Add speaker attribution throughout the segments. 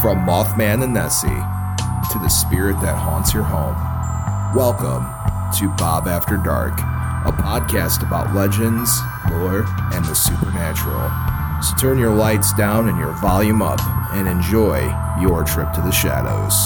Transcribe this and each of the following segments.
Speaker 1: From Mothman and Nessie to the spirit that haunts your home, welcome to Bob After Dark, a podcast about legends, lore, and the supernatural. So turn your lights down and your volume up and enjoy your trip to the shadows.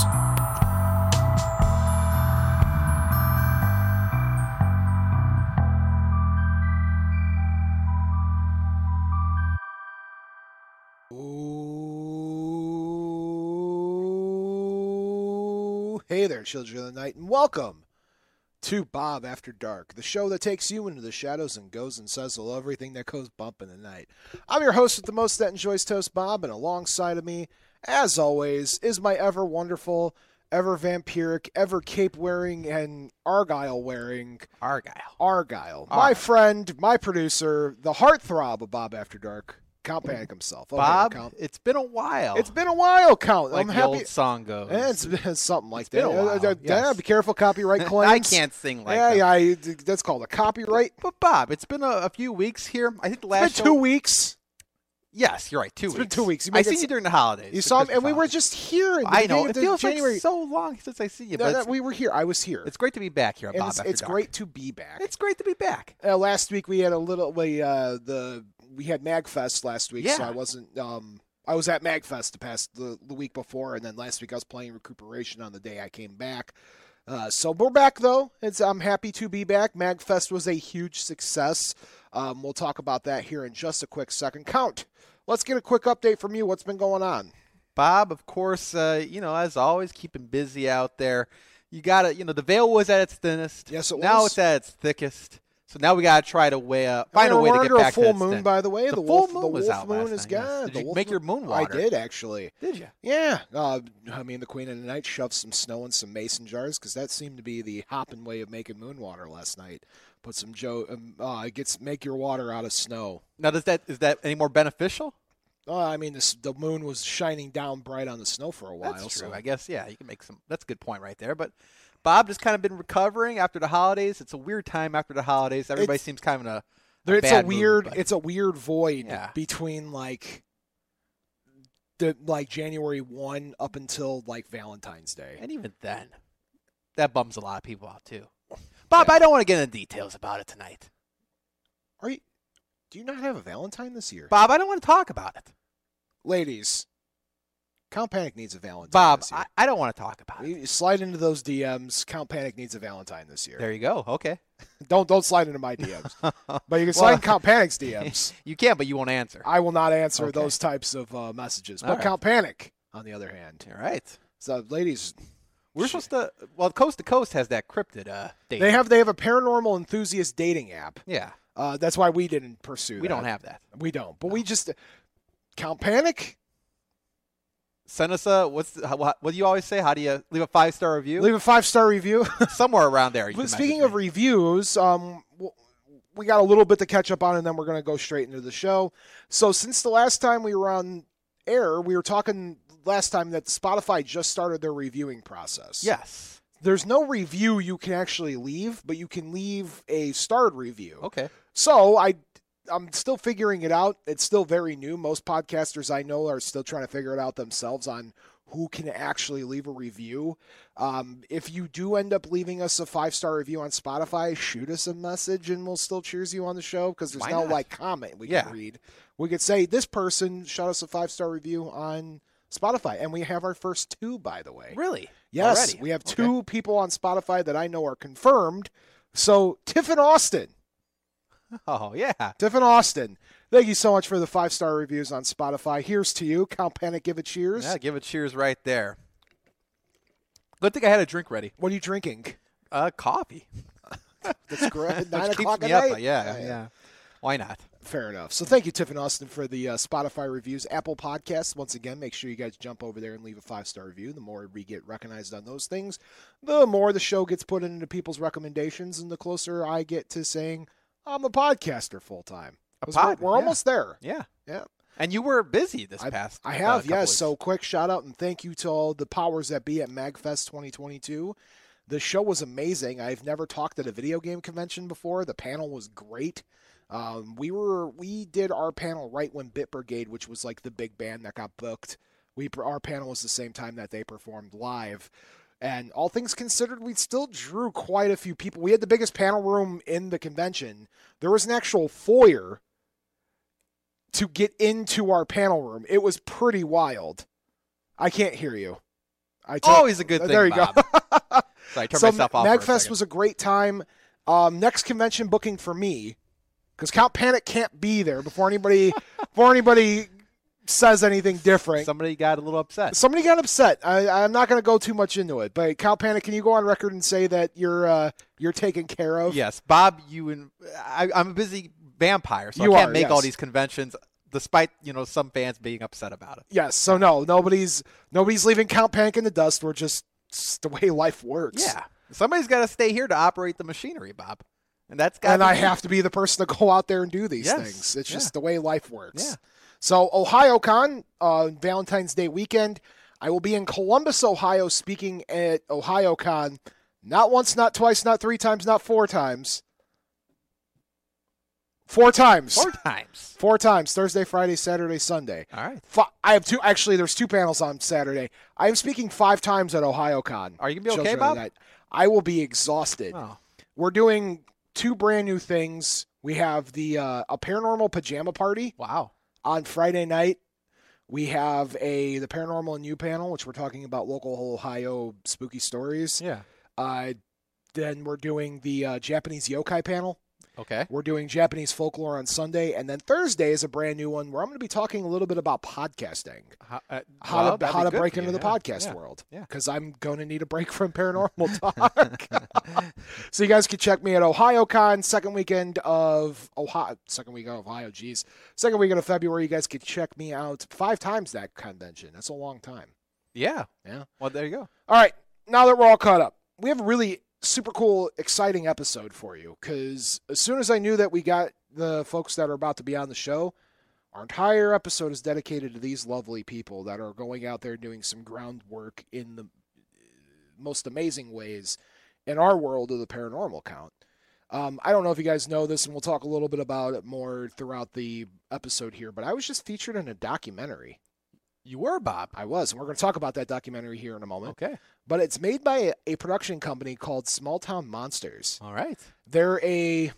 Speaker 2: Hey there, children of the night, and welcome to Bob After Dark, the show that takes you into the shadows and goes and says hello everything that goes bump in the night. I'm your host with the most that enjoys toast, Bob, and alongside of me, as always, is my ever wonderful, ever vampiric, ever cape-wearing, and Argyle-wearing Argyle. My friend, my producer, the heartthrob of Bob After Dark, Count Panic himself.
Speaker 3: Bob,
Speaker 2: Count.
Speaker 3: it's been a while.
Speaker 2: It's been a while, Count.
Speaker 3: Like
Speaker 2: I'm
Speaker 3: the
Speaker 2: happy.
Speaker 3: old song goes.
Speaker 2: It's been something like
Speaker 3: It's been
Speaker 2: that.
Speaker 3: a while, yes.
Speaker 2: Be careful, copyright claims.
Speaker 3: I can't sing like that.
Speaker 2: Yeah, that's called a copyright.
Speaker 3: But Bob, it's been a few weeks here. I think the last
Speaker 2: It's been 2 weeks.
Speaker 3: Yes, you're right. 2
Speaker 2: It's
Speaker 3: weeks.
Speaker 2: been 2 weeks.
Speaker 3: I seen you during the holidays.
Speaker 2: You
Speaker 3: the
Speaker 2: saw me,
Speaker 3: Christmas
Speaker 2: and we were
Speaker 3: holidays.
Speaker 2: just here. In the
Speaker 3: I know.
Speaker 2: beginning
Speaker 3: It
Speaker 2: of
Speaker 3: feels
Speaker 2: January.
Speaker 3: like so long since I see you.
Speaker 2: No,
Speaker 3: But
Speaker 2: we were here. I was here.
Speaker 3: it's great to be back here on
Speaker 2: And
Speaker 3: Bob
Speaker 2: it's,
Speaker 3: After
Speaker 2: it's
Speaker 3: Dark.
Speaker 2: great to be back.
Speaker 3: It's great to be back.
Speaker 2: Last week we had a little. We had MagFest last week, so
Speaker 3: Yeah.
Speaker 2: I wasn't. I was at MagFest the week before, and then last week I was playing Recuperation on the day I came back. So we're back though. I'm happy to be back. MagFest was a huge success. We'll talk about that here in just a quick second. Count. Let's get a quick update from you. What's been going on?
Speaker 3: Bob, of course, as always, keeping busy out there. You got to, the veil was at its thinnest.
Speaker 2: Yes, it
Speaker 3: Now
Speaker 2: was.
Speaker 3: it's at its thickest. So now we got to try to find a way to get
Speaker 2: We're
Speaker 3: back
Speaker 2: under a full
Speaker 3: to its
Speaker 2: moon,
Speaker 3: thinnest.
Speaker 2: by the way.
Speaker 3: The
Speaker 2: The
Speaker 3: full
Speaker 2: wolf,
Speaker 3: moon
Speaker 2: the
Speaker 3: was
Speaker 2: wolf
Speaker 3: out
Speaker 2: moon
Speaker 3: last
Speaker 2: is
Speaker 3: night, yes.
Speaker 2: gone.
Speaker 3: Did
Speaker 2: The
Speaker 3: you
Speaker 2: wolf
Speaker 3: make your moon water?
Speaker 2: I did, actually.
Speaker 3: Did you?
Speaker 2: Yeah. Me and the Queen of the Night shoved some snow in some mason jars because that seemed to be the hopping way of making moon water last night. Put some make your water out of snow.
Speaker 3: Now, is that any more beneficial?
Speaker 2: The moon was shining down bright on the snow for a while.
Speaker 3: That's true.
Speaker 2: So.
Speaker 3: I guess, yeah, you can make some. That's a good point right there. But Bob just kind of been recovering after the holidays. It's a weird time after the holidays. Everybody seems kind of in a
Speaker 2: it's
Speaker 3: bad
Speaker 2: a weird.
Speaker 3: mood,
Speaker 2: It's a weird void
Speaker 3: Yeah.
Speaker 2: between January 1 up until Valentine's Day.
Speaker 3: and even then, that bums a lot of people out too. Bob, I don't want to get into details about it tonight.
Speaker 2: Do you not have a Valentine this year?
Speaker 3: Bob, I don't want to talk about it.
Speaker 2: Ladies, Count Panic needs a Valentine
Speaker 3: Bob,
Speaker 2: this year.
Speaker 3: I don't want to talk about it.
Speaker 2: You slide into those DMs. Count Panic needs a Valentine this year.
Speaker 3: There you go. Okay.
Speaker 2: Don't slide into my DMs. But you can slide in Count Panic's DMs.
Speaker 3: You can, but you won't answer.
Speaker 2: I will not answer
Speaker 3: Okay.
Speaker 2: those types of messages. But
Speaker 3: All right.
Speaker 2: Count Panic, on the other hand.
Speaker 3: All right.
Speaker 2: So, ladies,
Speaker 3: We're supposed to. Well, Coast to Coast has that cryptid date.
Speaker 2: they have a paranormal enthusiast dating app.
Speaker 3: Yeah.
Speaker 2: That's why we didn't pursue that.
Speaker 3: We don't have that.
Speaker 2: We don't. But we just Count Panic.
Speaker 3: Send us what do you always say? How do you leave a 5-star review?
Speaker 2: Leave a 5-star review.
Speaker 3: Somewhere around there. You
Speaker 2: But
Speaker 3: can
Speaker 2: speaking
Speaker 3: message
Speaker 2: of
Speaker 3: me.
Speaker 2: reviews, we got a little bit to catch up on, and then we're going to go straight into the show. So since the last time we were on air, we were talking last time that Spotify just started their reviewing process.
Speaker 3: Yes.
Speaker 2: There's no review you can actually leave, but you can leave a starred review.
Speaker 3: Okay.
Speaker 2: So I'm still figuring it out. It's still very new. Most podcasters I know are still trying to figure it out themselves on who can actually leave a review. If you do end up leaving us a 5-star review on Spotify, shoot us a message and we'll still cheers you on the show because there's
Speaker 3: Why
Speaker 2: no
Speaker 3: not?
Speaker 2: comment we
Speaker 3: Yeah.
Speaker 2: can read. We could say this person shot us a 5-star review on Spotify, and we have our first 2, by the way.
Speaker 3: Really?
Speaker 2: Yes,
Speaker 3: Already?
Speaker 2: we have
Speaker 3: Okay.
Speaker 2: 2 people on Spotify that I know are confirmed. So Tiffin Austin.
Speaker 3: Oh, yeah.
Speaker 2: Tiffin Austin, thank you so much for the 5-star reviews on Spotify. Here's to you. Count Panic, give it cheers.
Speaker 3: Yeah, give it cheers right there. Good thing I had a drink ready.
Speaker 2: What are you drinking?
Speaker 3: Coffee.
Speaker 2: That's great. 9
Speaker 3: Which
Speaker 2: o'clock
Speaker 3: keeps
Speaker 2: at
Speaker 3: me
Speaker 2: night?
Speaker 3: up. Yeah. Why not?
Speaker 2: Fair enough. So thank you, Tiffin Austin, for the Spotify reviews. Apple Podcasts, once again, make sure you guys jump over there and leave a 5-star review. The more we get recognized on those things, the more the show gets put into people's recommendations, and the closer I get to saying, I'm a podcaster full-time. 'Cause we're almost there.
Speaker 3: Yeah.
Speaker 2: Yeah.
Speaker 3: And you were busy this past.
Speaker 2: I have,
Speaker 3: couple
Speaker 2: yes.
Speaker 3: weeks.
Speaker 2: So quick shout out and thank you to all the powers that be at MagFest 2022. The show was amazing. I've never talked at a video game convention before. The panel was great. We did our panel right when Bit Brigade, which was like the big band that got booked, Our panel was the same time that they performed live. And all things considered, we still drew quite a few people. We had the biggest panel room in the convention. There was an actual foyer to get into our panel room. It was pretty wild. I can't hear you.
Speaker 3: Always a good thing,
Speaker 2: There you
Speaker 3: Bob.
Speaker 2: go.
Speaker 3: So I turned myself off for a
Speaker 2: MagFest
Speaker 3: second.
Speaker 2: was a great time. Next convention booking for me, because Count Panic can't be there before anybody says anything different.
Speaker 3: Somebody got a little upset.
Speaker 2: Somebody got upset. I'm not going to go too much into it, but Count Panic, can you go on record and say that you're taken care of?
Speaker 3: Yes, Bob. I'm a busy vampire, so
Speaker 2: You
Speaker 3: I can't
Speaker 2: are,
Speaker 3: make
Speaker 2: yes.
Speaker 3: all these conventions, despite some fans being upset about it.
Speaker 2: Yes. So no, nobody's leaving Count Panic in the dust. We're just it's the way life works.
Speaker 3: Yeah, somebody's got to stay here to operate the machinery, Bob, and that's got.
Speaker 2: And I have to be the person to go out there and do these
Speaker 3: Yes.
Speaker 2: things. It's just the way life works.
Speaker 3: Yeah.
Speaker 2: So OhioCon, Valentine's Day weekend, I will be in Columbus, Ohio, speaking at OhioCon. Not once, not twice, not 3 times, not 4 times. 4 times.
Speaker 3: 4 times.
Speaker 2: 4 times. Thursday, Friday, Saturday, Sunday.
Speaker 3: All right.
Speaker 2: I have 2. Actually, there's 2 panels on Saturday. I am speaking 5 times at OhioCon.
Speaker 3: Are you gonna be okay,
Speaker 2: Children of the
Speaker 3: Bob?
Speaker 2: Night. I will be exhausted.
Speaker 3: Oh.
Speaker 2: We're doing 2 brand new things. We have the a paranormal pajama party
Speaker 3: Wow.
Speaker 2: on Friday night. We have the Paranormal and You panel, which we're talking about local Ohio spooky stories.
Speaker 3: Yeah.
Speaker 2: Then we're doing the Japanese yokai panel.
Speaker 3: Okay.
Speaker 2: We're doing Japanese folklore on Sunday. And then Thursday is a brand new one where I'm going to be talking a little bit about podcasting. How to break into the podcast world.
Speaker 3: Yeah.
Speaker 2: Because I'm going to need a break from paranormal talk. So you guys can check me at OhioCon, second weekend of Ohio, second weekend of February. You guys can check me out 5 times that convention. That's a long time.
Speaker 3: Yeah.
Speaker 2: Yeah.
Speaker 3: Well, there you go.
Speaker 2: All right. Now that we're all caught up, we have a really super cool, exciting episode for you. Because as soon as I knew that we got the folks that are about to be on the show, our entire episode is dedicated to these lovely people that are going out there doing some groundwork in the most amazing ways in our world of the paranormal count. I don't know if you guys know this, and we'll talk a little bit about it more throughout the episode here, but I was just featured in a documentary.
Speaker 3: You were, Bob.
Speaker 2: I was, and we're going to talk about that documentary here in a moment.
Speaker 3: Okay.
Speaker 2: But it's made by a production company called Small Town Monsters.
Speaker 3: All right.
Speaker 2: They're a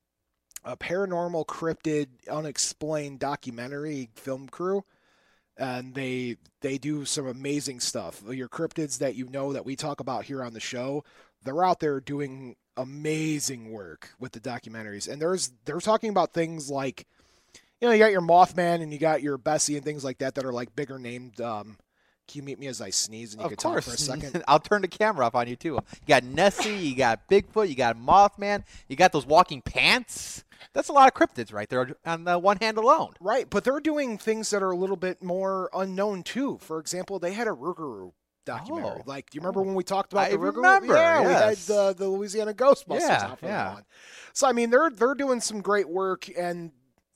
Speaker 2: paranormal, cryptid, unexplained documentary film crew, and they do some amazing stuff. Your cryptids that you know that we talk about here on the show, they're out there doing amazing work with the documentaries. And they're talking about things like, you got your Mothman and you got your Bessie and things like that are like bigger named. Can you mute me as I sneeze and you
Speaker 3: Of
Speaker 2: can talk
Speaker 3: course.
Speaker 2: for a second?
Speaker 3: I'll turn the camera off on you, too. You got Nessie, you got Bigfoot, you got Mothman, you got those walking pants. That's a lot of cryptids right there on the one hand alone.
Speaker 2: Right, but they're doing things that are a little bit more unknown, too. For example, they had a Rougarou documentary.
Speaker 3: Oh.
Speaker 2: Do you remember when we talked about
Speaker 3: I
Speaker 2: the Rougarou?
Speaker 3: remember,
Speaker 2: Yeah,
Speaker 3: yes.
Speaker 2: we had the Louisiana Ghostbusters
Speaker 3: Yeah,
Speaker 2: off of
Speaker 3: yeah.
Speaker 2: one. So, I mean, they're doing some great work, and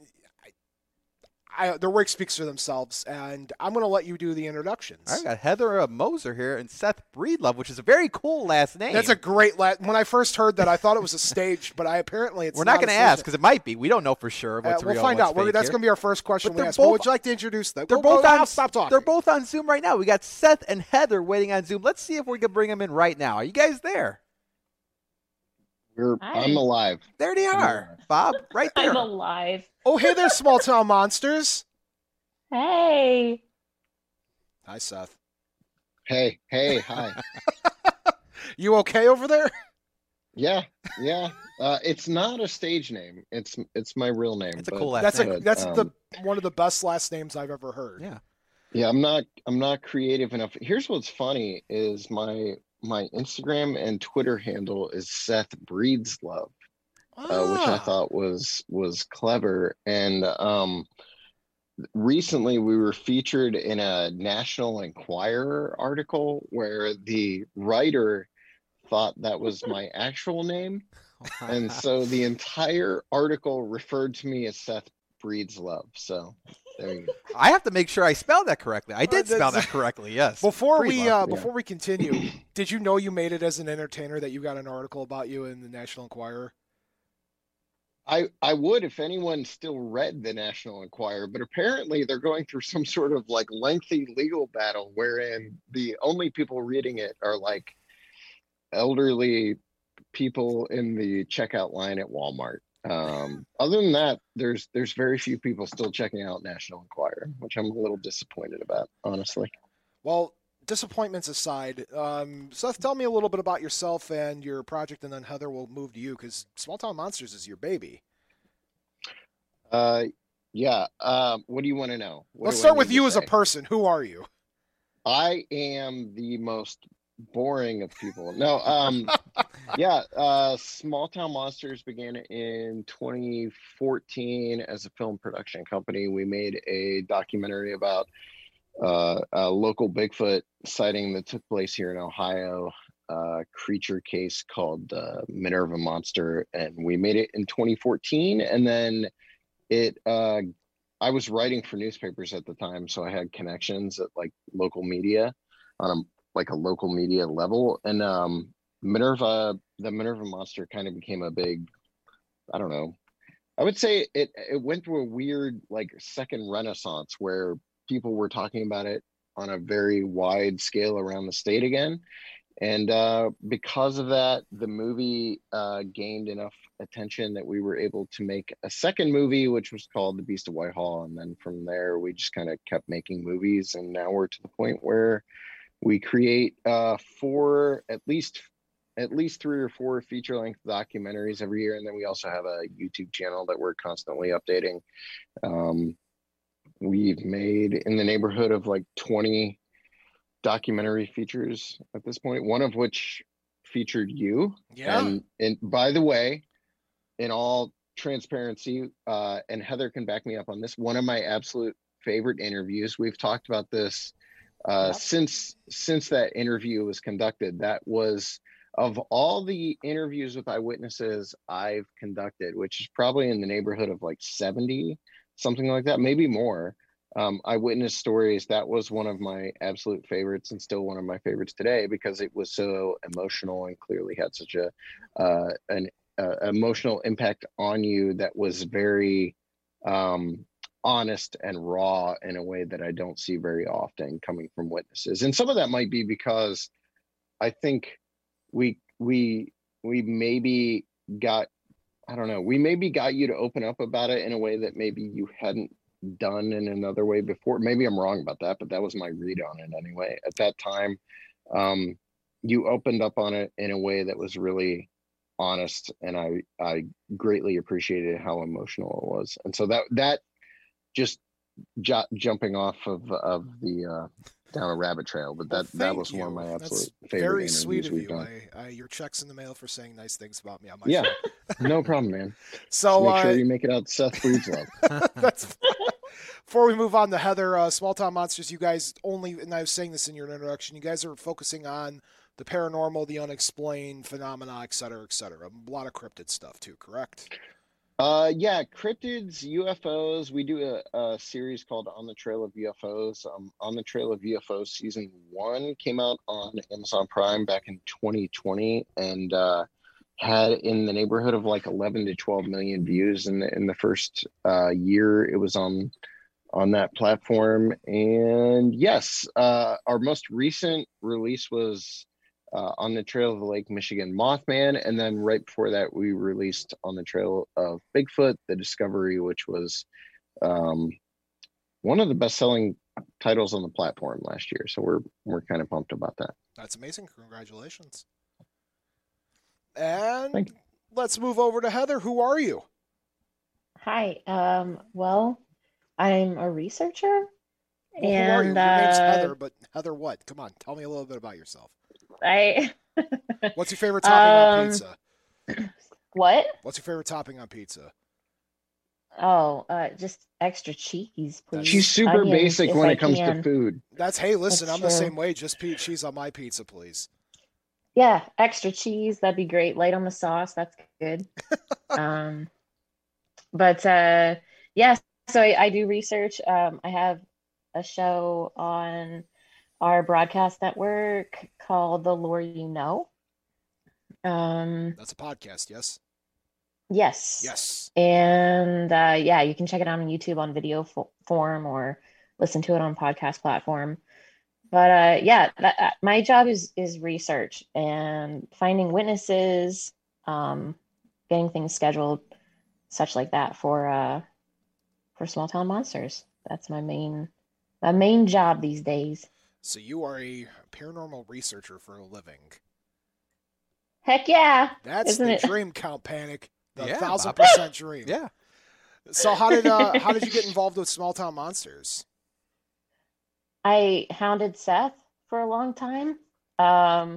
Speaker 2: their work speaks for themselves, and I'm going to let you do the introductions.
Speaker 3: I got Heather Moser here and Seth Breedlove, which is a very cool last name.
Speaker 2: That's a great when I first heard that, I thought it was a stage, but apparently it's
Speaker 3: We're not
Speaker 2: going
Speaker 3: to ask because it might be. We don't know for sure what's real.
Speaker 2: We'll find
Speaker 3: what's
Speaker 2: out.
Speaker 3: fake
Speaker 2: That's
Speaker 3: here.
Speaker 2: going to be our first question
Speaker 3: But
Speaker 2: we
Speaker 3: they're
Speaker 2: ask. What
Speaker 3: both-
Speaker 2: would you like to introduce them?
Speaker 3: They're both on.
Speaker 2: Stop talking.
Speaker 3: They're both on Zoom right now. We got Seth and Heather waiting on Zoom. Let's see if we can bring them in right now. Are you guys there?
Speaker 4: Hi.
Speaker 5: I'm alive.
Speaker 3: There they are, Bob. Right there.
Speaker 4: I'm alive.
Speaker 2: Oh, hey there, Small Town Monsters.
Speaker 4: Hey.
Speaker 2: Hi, Seth.
Speaker 5: Hey, hi.
Speaker 2: You okay over there?
Speaker 5: Yeah. It's not a stage name. It's my real name.
Speaker 3: It's a
Speaker 5: but-
Speaker 3: cool last name.
Speaker 2: That's one of the best last names I've ever heard.
Speaker 3: Yeah.
Speaker 5: Yeah, I'm not creative enough. Here's what's funny is my Instagram and Twitter handle is Seth Breedslove, which I thought was clever. And recently we were featured in a National Enquirer article where the writer thought that was my actual name. And so the entire article referred to me as Seth Breedslove. So there you go.
Speaker 3: I have to make sure I spelled that correctly. I did
Speaker 2: that's-
Speaker 3: spell that correctly. Yes.
Speaker 2: Before
Speaker 3: Breedlove.
Speaker 2: we continue, did you know you made it as an entertainer that you got an article about you in the National Enquirer?
Speaker 5: I would if anyone still read the National Enquirer, but apparently they're going through some sort of like lengthy legal battle wherein the only people reading it are like elderly people in the checkout line at Walmart. Other than that, there's very few people still checking out National Enquirer, which I'm a little disappointed about, honestly.
Speaker 2: Well, disappointments aside, Seth, tell me a little bit about yourself and your project, and then Heather will move to you because Small Town Monsters is your baby.
Speaker 5: Yeah. What do you want to know? What
Speaker 2: Let's
Speaker 5: do I
Speaker 2: start with
Speaker 5: need
Speaker 2: you
Speaker 5: to
Speaker 2: as a
Speaker 5: say?
Speaker 2: person. Who are you?
Speaker 5: I am the most boring of people. No, yeah, Small Town Monsters began in 2014 as a film production company. We made a documentary about a local Bigfoot sighting that took place here in Ohio, creature case called Minerva Monster, and we made it in 2014. And then it, I was writing for newspapers at the time, so I had connections at like local media on a local media level, and the Minerva Monster kind of became a big, I don't know. I would say it went through a weird like second renaissance where people were talking about it on a very wide scale around the state again. And because of that, the movie gained enough attention that we were able to make a second movie, which was called The Beast of Whitehall. And then from there, we just kind of kept making movies. And now we're to the point where we create at least 3 or 4 feature-length documentaries every year, and then we also have a YouTube channel that we're constantly updating. We've made in the neighborhood of like 20 documentary features at this point, one of which featured you.
Speaker 2: Yeah.
Speaker 5: And by the way, in all transparency, and Heather can back me up on this, one of my absolute favorite interviews. We've talked about this
Speaker 4: Yep.
Speaker 5: since that interview was conducted. That was, of all the interviews with eyewitnesses I've conducted, which is probably in the neighborhood of like 70, something like that, maybe more, eyewitness stories, that was one of my absolute favorites and still one of my favorites today because it was so emotional and clearly had such an emotional impact on you that was very honest and raw in a way that I don't see very often coming from witnesses. And some of that might be because I think we maybe got, I don't know, we maybe got you to open up about it in a way that maybe you hadn't done in another way before. Maybe I'm wrong about that, but that was my read on it anyway. At that time, you opened up on it in a way that was really honest, and I greatly appreciated how emotional it was. And so that just jumping off of the down a rabbit trail, but that was one of my absolute favorite
Speaker 2: very
Speaker 5: interviews
Speaker 2: sweet of
Speaker 5: we've
Speaker 2: you.
Speaker 5: done.
Speaker 2: Your check's in the mail for saying nice things about me on my
Speaker 5: Yeah,
Speaker 2: show.
Speaker 5: no problem, man.
Speaker 2: So
Speaker 5: Just make sure you make it out to Seth Breed's love.
Speaker 2: that's before we move on to Heather, Small Town Monsters, you guys only, and I was saying this in your introduction, you guys are focusing on the paranormal, the unexplained phenomena, et cetera, et cetera. A lot of cryptid stuff too, correct?
Speaker 5: Yeah, cryptids, UFOs. We do a series called On the Trail of UFOs. On the Trail of UFOs season 1 came out on Amazon Prime back in 2020 and had in the neighborhood of like 11 to 12 million views in the first year it was on that platform. And yes, our most recent release was On the Trail of the Lake Michigan Mothman, and then right before that we released On the Trail of Bigfoot, The Discovery, which was one of the best-selling titles on the platform last year. So we're kind of pumped about that.
Speaker 2: That's amazing. Congratulations. And
Speaker 5: Thank you.
Speaker 2: let's move over to Heather. Who are you?
Speaker 4: Hi. Well, I'm a researcher,
Speaker 2: Well, who are you?
Speaker 4: and
Speaker 2: Your name's Heather, but Heather what? Come on, tell me a little bit about yourself.
Speaker 4: I
Speaker 2: What's your favorite topping on
Speaker 4: Um,
Speaker 2: pizza?
Speaker 4: what?
Speaker 2: What's your favorite topping on pizza?
Speaker 4: Oh, just extra cheese, please.
Speaker 5: She's super
Speaker 4: Onions,
Speaker 5: basic
Speaker 4: if
Speaker 5: when
Speaker 4: I
Speaker 5: it comes to
Speaker 4: can.
Speaker 5: food.
Speaker 2: That's, hey, listen,
Speaker 4: That's
Speaker 2: I'm the
Speaker 4: true.
Speaker 2: same way. Just cheese on my pizza, please.
Speaker 4: Yeah, extra cheese, that'd be great. Light on the sauce, that's good. Um, but yeah, so I do research. I have a show on our broadcast network called The Lore You Know.
Speaker 2: That's a podcast, yes?
Speaker 4: Yes.
Speaker 2: Yes.
Speaker 4: And yeah, you can check it out on YouTube on video form or listen to it on podcast platform. But yeah, my job is research and finding witnesses, getting things scheduled, such like that for small town monsters. That's my main job these days.
Speaker 2: So you are a paranormal researcher for a living.
Speaker 4: Heck yeah,
Speaker 2: That's
Speaker 4: isn't
Speaker 2: the
Speaker 4: it?
Speaker 2: dream, Count Panic. The
Speaker 3: Yeah,
Speaker 2: 1000% dream.
Speaker 3: Yeah.
Speaker 2: So how did you get involved with small town monsters?
Speaker 4: I hounded Seth for a long time. Um,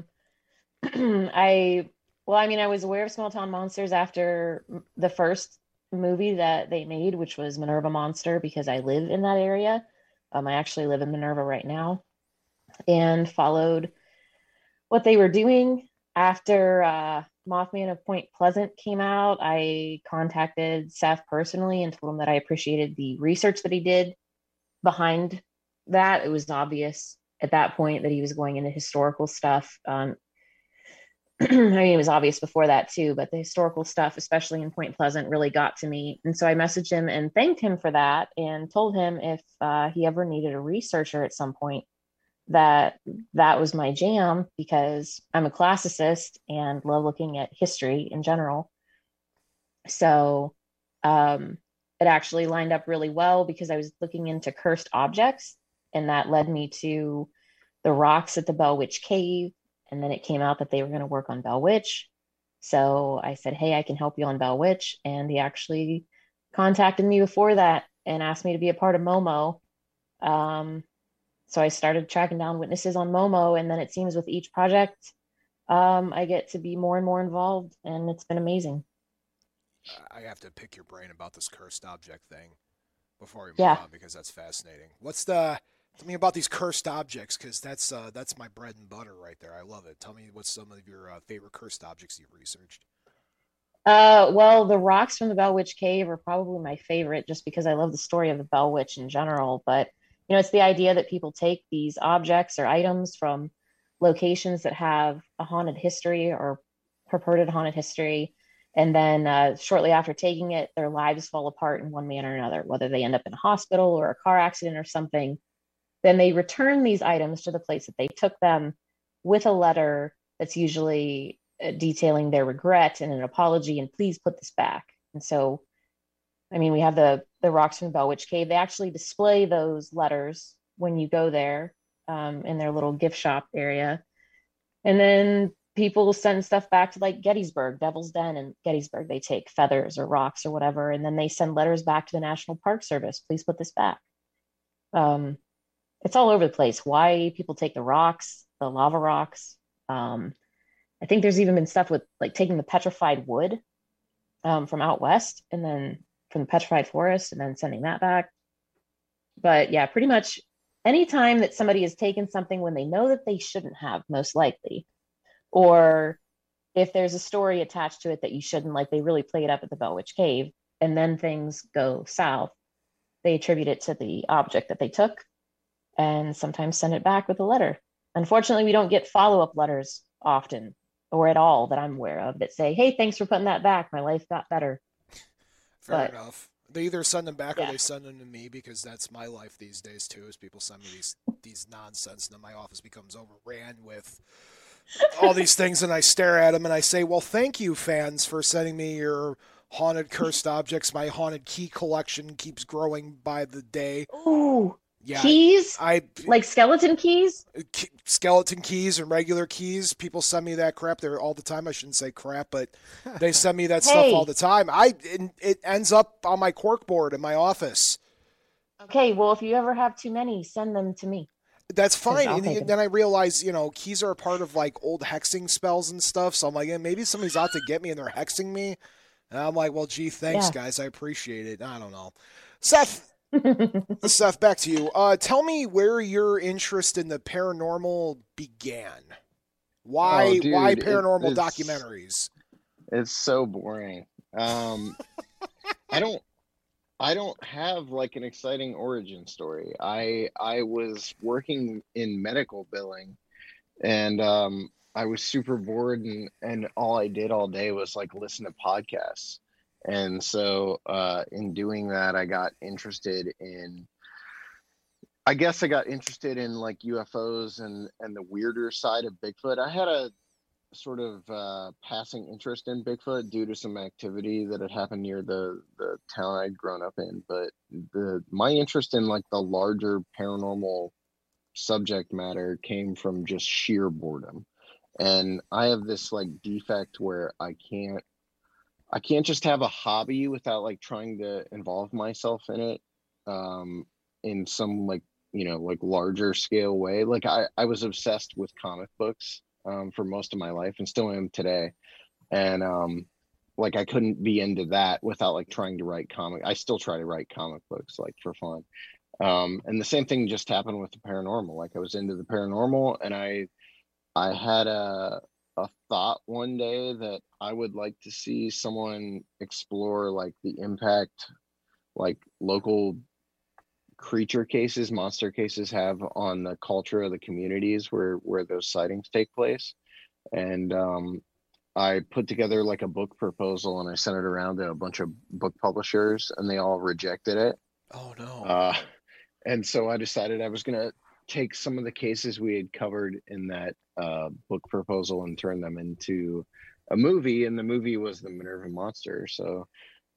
Speaker 4: I I was aware of Small Town Monsters after the first movie that they made, which was Minerva Monster, because I live in that area. I actually live in Minerva right now, and followed what they were doing after Mothman of Point Pleasant came out. I contacted Seth personally and told him that I appreciated the research that he did behind that. It was obvious at that point that he was going into historical stuff. I mean, it was obvious before that too, but the historical stuff, especially in Point Pleasant, really got to me. And so I messaged him and thanked him for that and told him if he ever needed a researcher at some point, that was my jam, because I'm a classicist and love looking at history in general. So it actually lined up really well because I was looking into cursed objects, and that led me to the rocks at the Bell Witch Cave. And then it came out that they were going to work on Bell Witch. So I said, hey, I can help you on Bell Witch. And he actually contacted me before that and asked me to be a part of Momo. So I started tracking down witnesses on Momo. And then it seems with each project, I get to be more and more involved. And it's been amazing.
Speaker 2: I have to pick your brain about this cursed object thing before we move
Speaker 4: Yeah.
Speaker 2: on, because that's fascinating. Tell me about these cursed objects, because that's my bread and butter right there. I love it. Tell me what's some of your favorite cursed objects you've researched.
Speaker 4: Well, the rocks from the Bell Witch Cave are probably my favorite, just because I love the story of the Bell Witch in general. But, it's the idea that people take these objects or items from locations that have a haunted history or purported haunted history. And then shortly after taking it, their lives fall apart in one manner or another, whether they end up in a hospital or a car accident or something. Then they return these items to the place that they took them with a letter that's usually detailing their regret and an apology and please put this back. And so, we have the rocks from the Bell Witch Cave. They actually display those letters when you go there, in their little gift shop area. And then people send stuff back to like Gettysburg, Devil's Den and Gettysburg. They take feathers or rocks or whatever, and then they send letters back to the National Park Service. Please put this back. It's all over the place. Why people take the rocks, the lava rocks. I think there's even been stuff with like taking the petrified wood from out west, and then from the petrified forest, and then sending that back. But yeah, pretty much anytime that somebody has taken something when they know that they shouldn't have, most likely, or if there's a story attached to it that you shouldn't, like they really play it up at the Bell Witch Cave, and then things go south, they attribute it to the object that they took, and sometimes send it back with a letter. Unfortunately, we don't get follow-up letters often, or at all that I'm aware of, that say, hey, thanks for putting that back. My life got better.
Speaker 2: Fair enough. They either send them back or
Speaker 4: Yeah.
Speaker 2: they send them to me, because that's my life these days too, is people send me these nonsense, and then my office becomes overran with all these things, and I stare at them and I say, well, thank you, fans, for sending me your haunted cursed objects. My haunted key collection keeps growing by the day.
Speaker 4: Ooh,
Speaker 2: Yeah,
Speaker 4: keys?
Speaker 2: I
Speaker 4: Like skeleton keys?
Speaker 2: skeleton keys and regular keys. People send me that crap there all the time. I shouldn't say crap, but they send me that stuff
Speaker 4: Hey.
Speaker 2: all the time. It ends up on my corkboard in my office.
Speaker 4: Okay, well, if you ever have too many, send them to me.
Speaker 2: That's fine.
Speaker 4: I'll
Speaker 2: And
Speaker 4: take 'em.
Speaker 2: then I realize, keys are a part of like old hexing spells and stuff. So I'm like, maybe somebody's out to get me and they're hexing me. And I'm like, well, gee, thanks,
Speaker 4: Yeah.
Speaker 2: guys. I appreciate it. I don't know. Seth, back to you. Tell me where your interest in the paranormal began. Why
Speaker 5: Oh, dude,
Speaker 2: paranormal
Speaker 5: it's-
Speaker 2: documentaries?
Speaker 5: It's so boring. I don't have like an exciting origin story. I was working in medical billing, and I was super bored, and all I did all day was like listen to podcasts. And so in doing that, I got interested in like UFOs and the weirder side of Bigfoot. I had a sort of passing interest in Bigfoot due to some activity that had happened near the town I'd grown up in. But my interest in like the larger paranormal subject matter came from just sheer boredom. And I have this like defect where I can't just have a hobby without like trying to involve myself in it in some like like larger scale way. Like I was obsessed with comic books for most of my life and still am today. And like I couldn't be into that without like trying to write I still try to write comic books like for fun. And the same thing just happened with the paranormal. Like I was into the paranormal and I had a thought one day that I would like to see someone explore like the impact like local monster cases have on the culture of the communities where those sightings take place. And I put together like a book proposal and I sent it around to a bunch of book publishers and they all rejected it.
Speaker 2: Oh no.
Speaker 5: And so I decided I was going to take some of the cases we had covered in that book proposal and turn them into a movie. And the movie was the Minerva Monster. So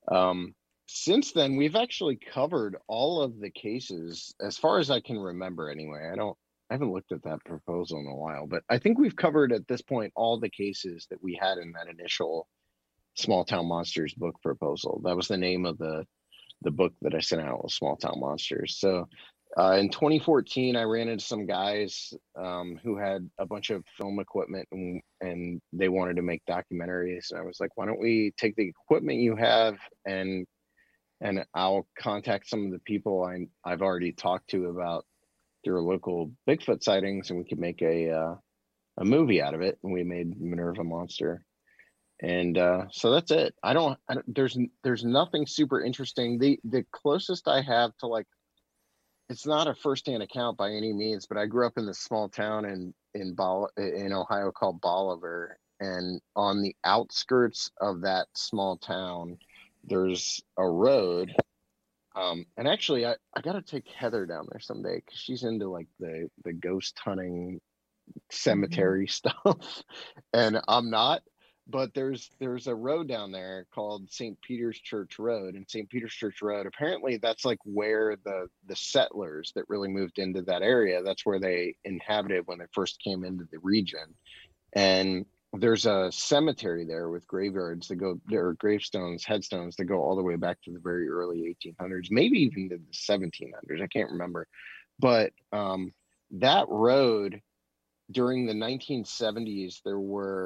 Speaker 5: since then, we've actually covered all of the cases as far as I can remember anyway. I haven't looked at that proposal in a while, but I think we've covered at this point all the cases that we had in that initial Small Town Monsters book proposal. That was the name of the book that I sent out, was Small Town Monsters. So in 2014, I ran into some guys who had a bunch of film equipment and they wanted to make documentaries. And I was like, why don't we take the equipment you have and I'll contact some of the people I've already talked to about their local Bigfoot sightings, and we could make a movie out of it. And we made Minerva Monster. And so that's it. I don't there's nothing super interesting. The closest I have to like, it's not a firsthand account by any means, but I grew up in this small town in Ohio called Bolivar, and on the outskirts of that small town, there's a road. And actually, I got to take Heather down there someday because she's into like the ghost hunting cemetery stuff, and I'm not. But there's a road down there called St. Peter's Church Road, and St. Peter's Church Road, apparently that's like where the settlers that really moved into that area, that's where they inhabited when they first came into the region. And there's a cemetery there with graveyards that go, there are gravestones, headstones that go all the way back to the very early 1800s, maybe even to the 1700s. I can't remember. But that road during the 1970s, there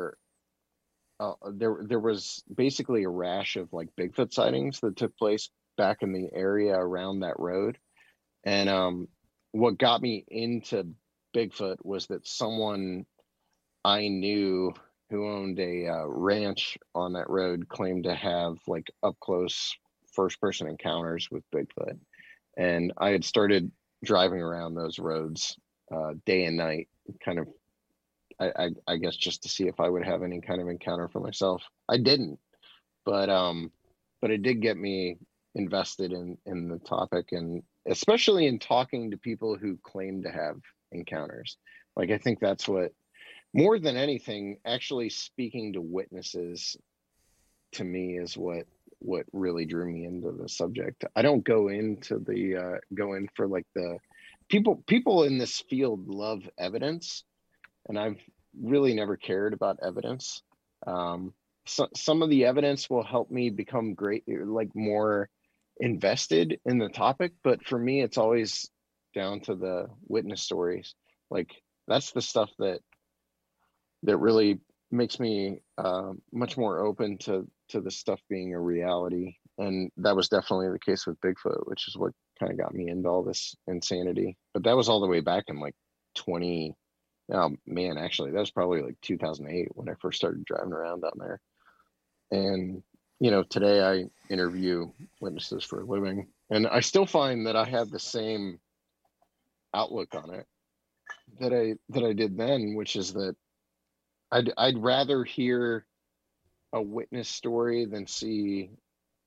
Speaker 5: was basically a rash of like Bigfoot sightings that took place back in the area around that road. And what got me into Bigfoot was that someone I knew who owned a ranch on that road claimed to have like up close first person encounters with Bigfoot. And I had started driving around those roads day and night, kind of, I guess just to see if I would have any kind of encounter for myself. I didn't, but it did get me invested in the topic, and especially in talking to people who claim to have encounters. Like, I think that's what, more than anything, actually speaking to witnesses to me is what really drew me into the subject. I don't go in for like the people in this field love evidence, and I've really never cared about evidence. Some of the evidence will help me become more invested in the topic, but for me, it's always down to the witness stories. Like, that's the stuff that really makes me much more open to the stuff being a reality. And that was definitely the case with Bigfoot, which is what kind of got me into all this insanity. But that was all the way back in like actually that was probably like 2008 when I first started driving around down there. And today I interview witnesses for a living, and I still find that I have the same outlook on it that I did then, which is that I'd rather hear a witness story than see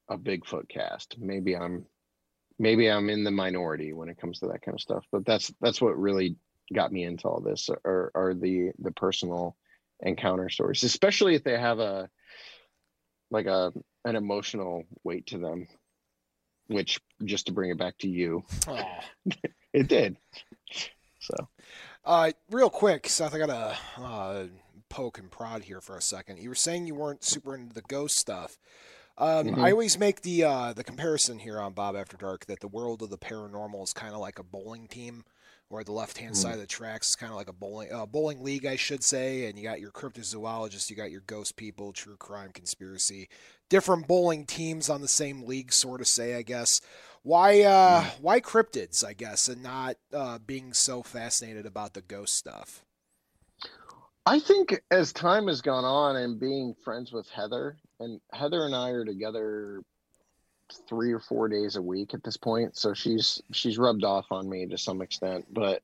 Speaker 5: a Bigfoot cast. Maybe I'm in the minority when it comes to that kind of stuff, but that's what really got me into all this are the personal encounter stories, especially if they have an emotional weight to them, which, just to bring it back to you, it did. So
Speaker 2: real quick, Seth, I gotta poke and prod here for a second. You were saying you weren't super into the ghost stuff. I always make the comparison here on Bob After Dark that the world of the paranormal is kind of like a bowling team, where the left-hand side of the tracks is kind of like a bowling league, I should say, and you got your cryptozoologists, you got your ghost people, true crime, conspiracy, different bowling teams on the same league, sort of say, I guess. Why cryptids, I guess, and not being so fascinated about the ghost stuff?
Speaker 5: I think as time has gone on and being friends with Heather, and Heather and I are together 3 or 4 days a week at this point, so she's rubbed off on me to some extent, but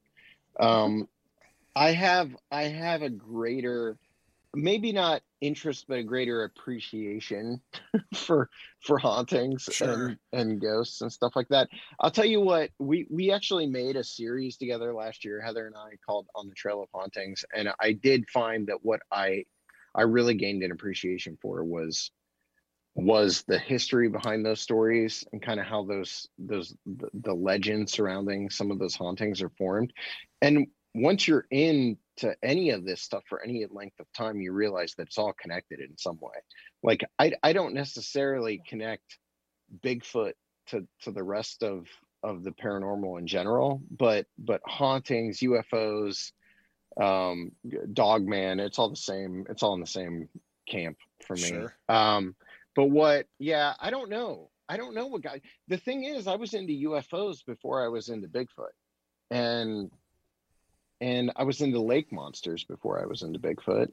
Speaker 5: I have a greater, maybe not interest, but a greater appreciation for hauntings.
Speaker 2: Sure.
Speaker 5: and ghosts and stuff like that. I'll tell you what, we actually made a series together last year, Heather and I, called On the Trail of Hauntings, and I did find that what I really gained an appreciation for was the history behind those stories and kind of how the legends surrounding some of those hauntings are formed. And once you're into any of this stuff for any length of time, you realize that it's all connected in some way. Like I don't necessarily connect Bigfoot to the rest of the paranormal in general, but hauntings, UFOs, Dogman, it's all the same. It's all in the same camp for me.
Speaker 2: Sure.
Speaker 5: But I don't know what guy. The thing is, I was into UFOs before I was into Bigfoot, and I was into lake monsters before I was into Bigfoot.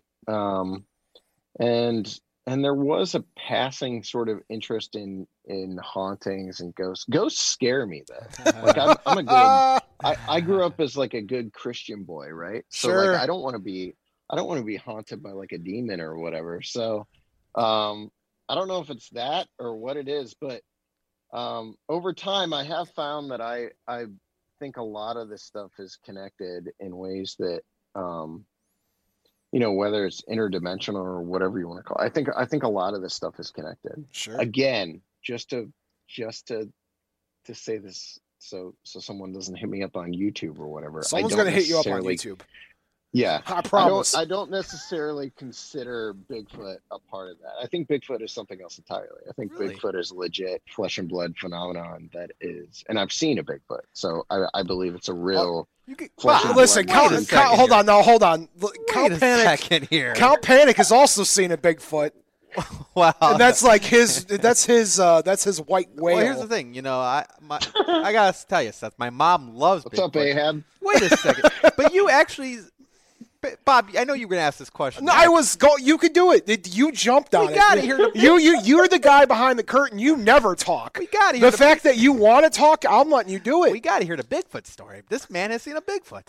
Speaker 5: And there was a passing sort of interest in hauntings and ghosts. Ghosts scare me though. Like I'm a good. I grew up as like a good Christian boy, right? So
Speaker 2: Sure.
Speaker 5: like I don't want to be haunted by like a demon or whatever. So I don't know if it's that or what it is, but over time I have found that I think a lot of this stuff is connected in ways that whether it's interdimensional or whatever you want to call it. I think a lot of this stuff is connected.
Speaker 2: Sure.
Speaker 5: Again, just to say this so someone doesn't hit me up on YouTube or whatever.
Speaker 2: Someone's going to hit you up on YouTube.
Speaker 5: Yeah,
Speaker 2: I promise.
Speaker 5: I don't necessarily consider Bigfoot a part of that. I think Bigfoot is something else entirely. I think
Speaker 2: Really?
Speaker 5: Bigfoot is legit flesh and blood phenomenon that is, and I've seen a Bigfoot, so I believe it's a real. flesh and
Speaker 2: Listen,
Speaker 5: blood.
Speaker 2: hold on.
Speaker 3: Wait a second here.
Speaker 2: Count Panic has also seen a Bigfoot,
Speaker 3: Wow.
Speaker 2: and that's like his white whale.
Speaker 3: Well, here's the thing. I gotta tell you, Seth. My mom loves
Speaker 5: What's up,
Speaker 3: Bigfoot.
Speaker 5: Ahab?
Speaker 3: Wait a second. But you actually, Bob, I know you were gonna ask this question.
Speaker 2: No, you could do it. You jumped on it.
Speaker 3: We gotta hear the
Speaker 2: You're the guy behind the curtain. You never talk.
Speaker 3: We gotta hear
Speaker 2: the fact that you want to talk. I'm letting you do it.
Speaker 3: We gotta hear the Bigfoot story. This man has seen a Bigfoot.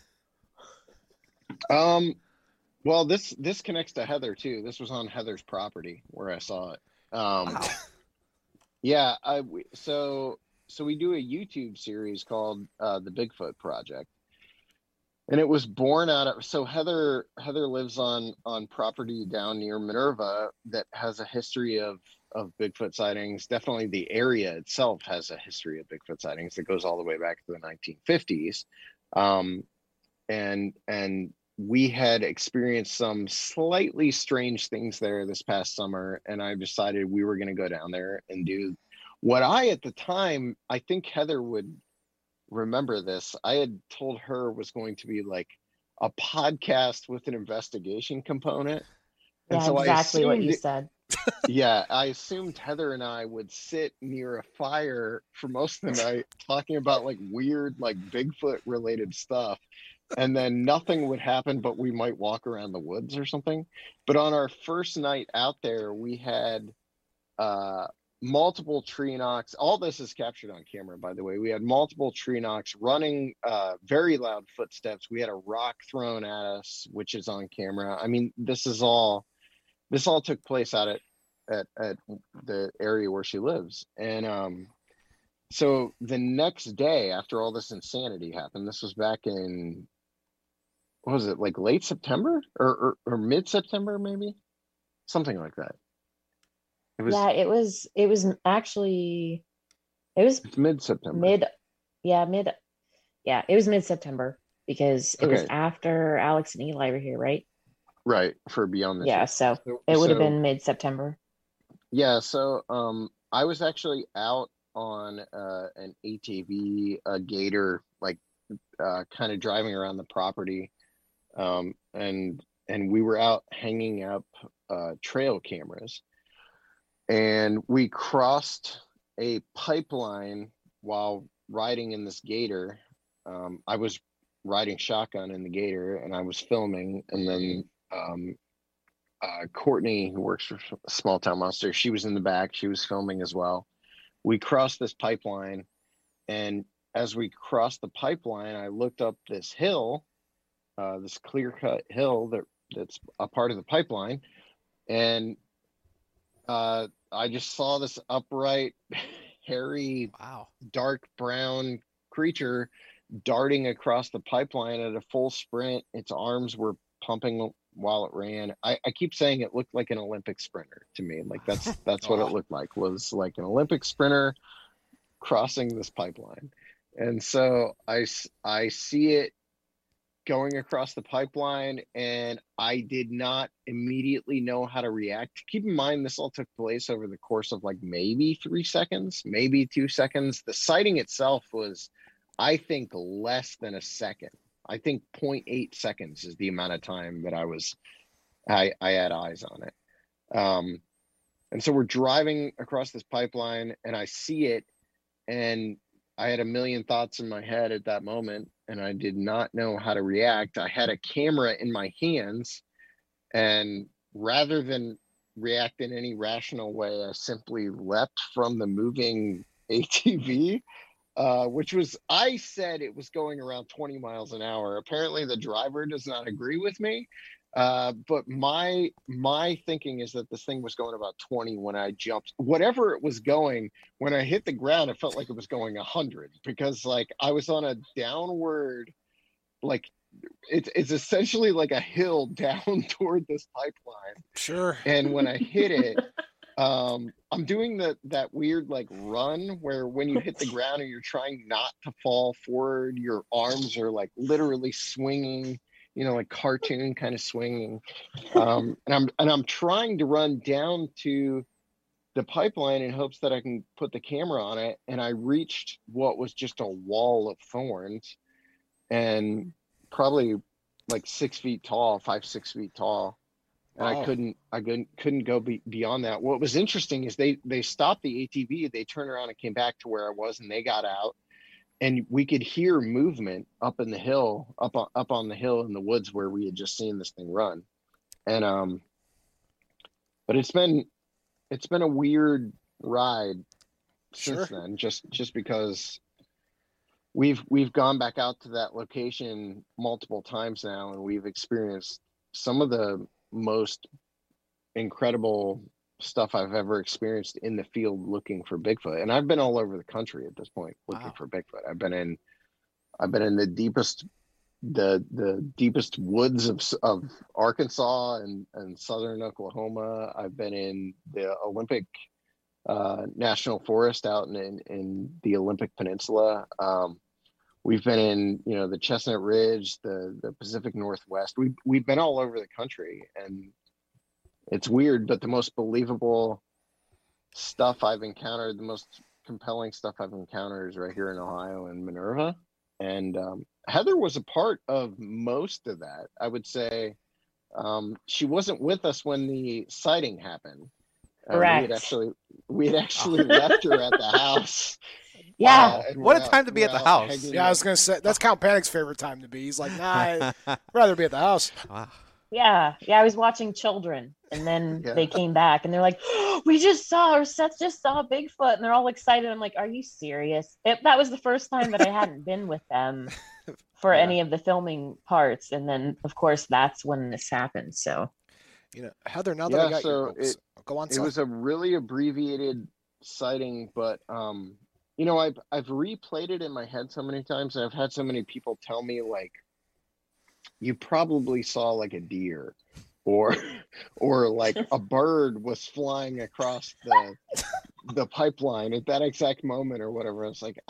Speaker 5: Well, this connects to Heather too. This was on Heather's property where I saw it.
Speaker 3: Wow.
Speaker 5: Yeah, so we do a YouTube series called the Bigfoot Project. And it was born out of, so Heather lives on property down near Minerva that has a history of Bigfoot sightings. Definitely the area itself has a history of Bigfoot sightings that goes all the way back to the 1950s. And we had experienced some slightly strange things there this past summer, and I decided we were going to go down there and do what at the time, I think Heather would remember this. I had told her was going to be like a podcast with an investigation component. And
Speaker 4: Yeah,
Speaker 5: so
Speaker 4: exactly what you said.
Speaker 5: Yeah, I assumed Heather and I would sit near a fire for most of the night talking about like weird, like Bigfoot related stuff. And then nothing would happen, but we might walk around the woods or something. But on our first night out there, we had multiple tree knocks. All this is captured on camera, by the way. We had multiple tree knocks, running very loud footsteps. We had a rock thrown at us, which is on camera. I mean, this all took place out at the area where she lives. And so the next day after all this insanity happened, this was back in, what was it, like late September or mid-September, maybe something like that. It was
Speaker 4: it was actually, it was
Speaker 5: mid-September.
Speaker 4: It was mid-September because it was
Speaker 5: Okay.
Speaker 4: after Alex and Eli were here, right?
Speaker 5: Right, for Beyond the
Speaker 4: Yeah,
Speaker 5: Ship.
Speaker 4: so it would have been mid-September.
Speaker 5: Yeah, so I was actually out on an ATV, a gator, like kind of driving around the property, and we were out hanging up trail cameras, and we crossed a pipeline while riding in this gator. I was riding shotgun in the gator, and I was filming, and then Courtney, who works for Small Town Monster, she was in the back. She was filming as well. We crossed this pipeline, and as we crossed the pipeline, I looked up this hill, this clear-cut hill that's a part of the pipeline, and I just saw this upright, hairy,
Speaker 3: Wow.
Speaker 5: dark brown creature darting across the pipeline at a full sprint. Its arms were pumping while it ran. I keep saying it looked like an Olympic sprinter to me. Like that's what it looked like, was like an Olympic sprinter crossing this pipeline. And so I see it going across the pipeline, and I did not immediately know how to react. Keep in mind, this all took place over the course of like maybe 3 seconds, maybe 2 seconds. The sighting itself was, I think, less than a second. I think 0.8 seconds is the amount of time that I had eyes on it. And so we're driving across this pipeline, and I see it, and I had a million thoughts in my head at that moment, and I did not know how to react. I had a camera in my hands, and rather than react in any rational way, I simply leapt from the moving ATV, which was, I said it was going around 20 miles an hour. Apparently the driver does not agree with me. But my thinking is that this thing was going about 20 when I jumped. Whatever it was going, when I hit the ground, it felt like it was going 100, because like I was on a downward, like it's essentially like a hill down toward this pipeline.
Speaker 2: Sure.
Speaker 5: And when I hit it, I'm doing that weird like run where when you hit the ground and you're trying not to fall forward, your arms are like literally swinging, you know, like cartoon kind of swinging. And I'm trying to run down to the pipeline in hopes that I can put the camera on it. And I reached what was just a wall of thorns, and probably like 6 feet tall, 5-6 feet tall. And
Speaker 2: Wow.
Speaker 5: I couldn't go beyond that. What was interesting is they stopped the ATV, they turned around and came back to where I was, and they got out, and we could hear movement up in the hill, up on the hill in the woods where we had just seen this thing run. And but it's been a weird ride since then, just because we've gone back out to that location multiple times now, and we've experienced some of the most incredible stuff I've ever experienced in the field looking for Bigfoot. And I've been all over the country at this point looking for Bigfoot. I've been in the deepest woods of Arkansas and southern Oklahoma. I've been in the Olympic National Forest out in the Olympic Peninsula. We've been in, you know, the Chestnut Ridge, the Pacific Northwest. We've been all over the country, and it's weird, but the most believable stuff I've encountered, the most compelling stuff I've encountered is right here in Ohio and Minerva. And Heather was a part of most of that. I would say she wasn't with us when the sighting happened.
Speaker 4: Correct.
Speaker 5: We had actually left her at the house.
Speaker 4: Yeah.
Speaker 3: What a time to be at the house.
Speaker 2: Yeah, I was going to say, that's Count Panic's favorite time to be. He's like, nah, I'd rather be at the house.
Speaker 3: Wow.
Speaker 4: Yeah, I was watching Children, and then
Speaker 5: Yeah.
Speaker 4: they came back, and they're like, oh, "We just saw, or Seth just saw Bigfoot," and they're all excited. I'm like, "Are you serious?" That was the first time that I hadn't been with them for
Speaker 5: Yeah.
Speaker 4: any of the filming parts, and then of course that's when this happened. So
Speaker 2: Heather, now that I got your
Speaker 5: so
Speaker 2: hopes, go on.
Speaker 5: it
Speaker 2: Seth.
Speaker 5: was a really abbreviated sighting, but I've replayed it in my head so many times, and I've had so many people tell me, like, you probably saw like a deer, or like a bird was flying across the pipeline at that exact moment or whatever. I was like,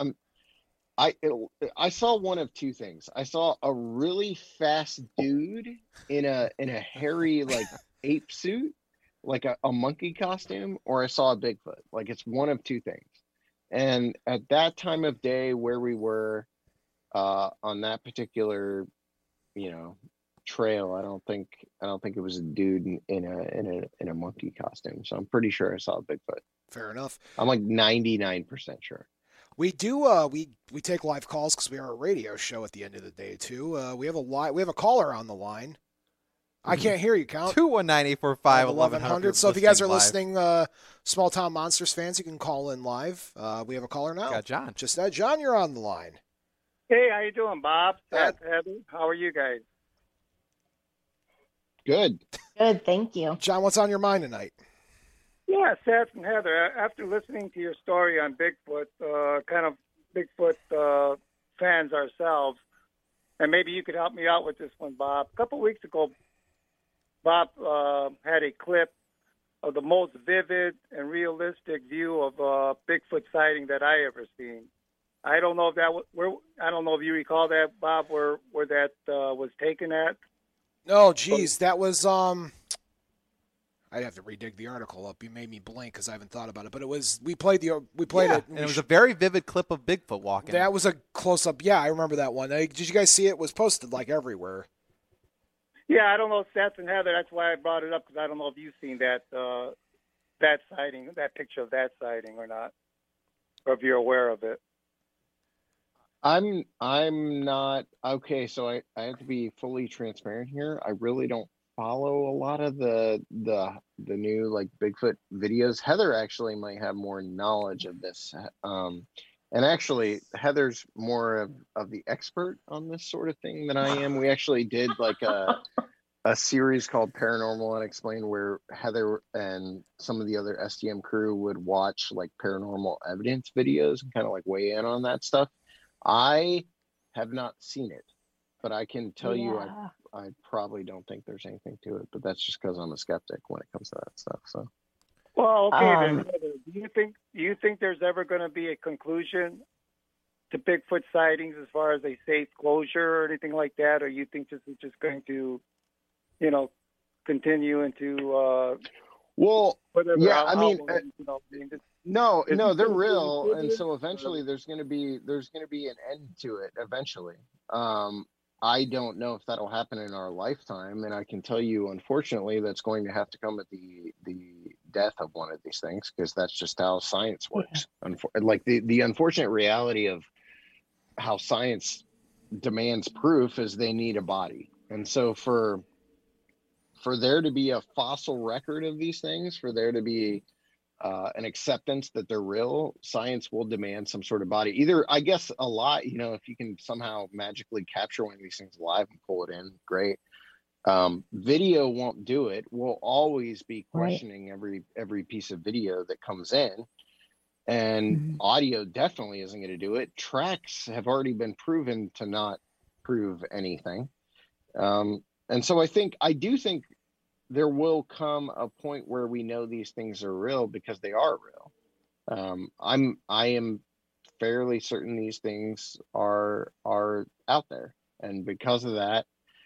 Speaker 5: I saw one of two things. I saw a really fast dude in a hairy, like, ape suit, like a monkey costume, or I saw a Bigfoot. Like, it's one of two things. And at that time of day where we were on that particular, trail, I don't think it was a dude in a monkey costume. So I'm pretty sure I saw a Bigfoot.
Speaker 2: Fair enough.
Speaker 5: I'm like 99% sure.
Speaker 2: We do we take live calls because we are a radio show at the end of the day too. We have a caller on the line. I can't hear you, Count.
Speaker 3: 219-845-1100.
Speaker 2: So if you guys are listening, Small Town Monsters fans, you can call in live. We have a caller now.
Speaker 3: Got John.
Speaker 2: Just that, John, you're on the line.
Speaker 6: Hey, how you doing, Bob?
Speaker 2: Good.
Speaker 6: Heather, how are you guys?
Speaker 5: Good.
Speaker 4: Good, thank you.
Speaker 2: John, what's on your mind tonight?
Speaker 6: Yeah, Seth and Heather, after listening to your story on Bigfoot, kind of Bigfoot fans ourselves, and maybe you could help me out with this one, Bob. A couple weeks ago, Bob had a clip of the most vivid and realistic view of Bigfoot sighting that I ever seen. I don't know if I don't know if you recall that, Bob, where that was taken at.
Speaker 2: No, geez, that was I'd have to redig the article up. You made me blink because I haven't thought about it. But we played it.
Speaker 3: And it was a very vivid clip of Bigfoot walking.
Speaker 2: That was a close up. Yeah, I remember that one. Did you guys see it? It was posted like everywhere.
Speaker 6: Yeah, I don't know, Seth and Heather. That's why I brought it up, because I don't know if you've seen that sighting, that picture of that sighting or not, or if you're aware of it.
Speaker 5: I'm not okay. So I have to be fully transparent here. I really don't follow a lot of the new, like, Bigfoot videos. Heather actually might have more knowledge of this. And actually, Heather's more of the expert on this sort of thing than I am. We actually did like a series called Paranormal Unexplained, where Heather and some of the other STM crew would watch like paranormal evidence videos and kind of like weigh in on that stuff. I have not seen it, but I can tell you I probably don't think there's anything to it, but that's just because I'm a skeptic when it comes to that stuff. So.
Speaker 6: Well, okay, then. Do you think there's ever going to be a conclusion to Bigfoot sightings as far as a safe closure or anything like that, or you think this is just going to, continue into?
Speaker 5: Yeah, I mean, no, they're real, and so eventually there's going to be an end to it. Eventually, I don't know if that'll happen in our lifetime, and I can tell you, unfortunately, that's going to have to come at the death of one of these things, because that's just how science works. Yeah. Like the unfortunate reality of how science demands proof is they need a body, and so for there to be a fossil record of these things, for there to be an acceptance that they're real, science will demand some sort of body. Either, I guess, a lot, if you can somehow magically capture one of these things alive and pull it in, great. Video won't do it. We'll always be questioning every piece of video that comes in, and audio definitely isn't going to do it. Tracks have already been proven to not prove anything. And so I do think there will come a point where we know these things are real, because they are real. I am fairly certain these things are out there, and because of that,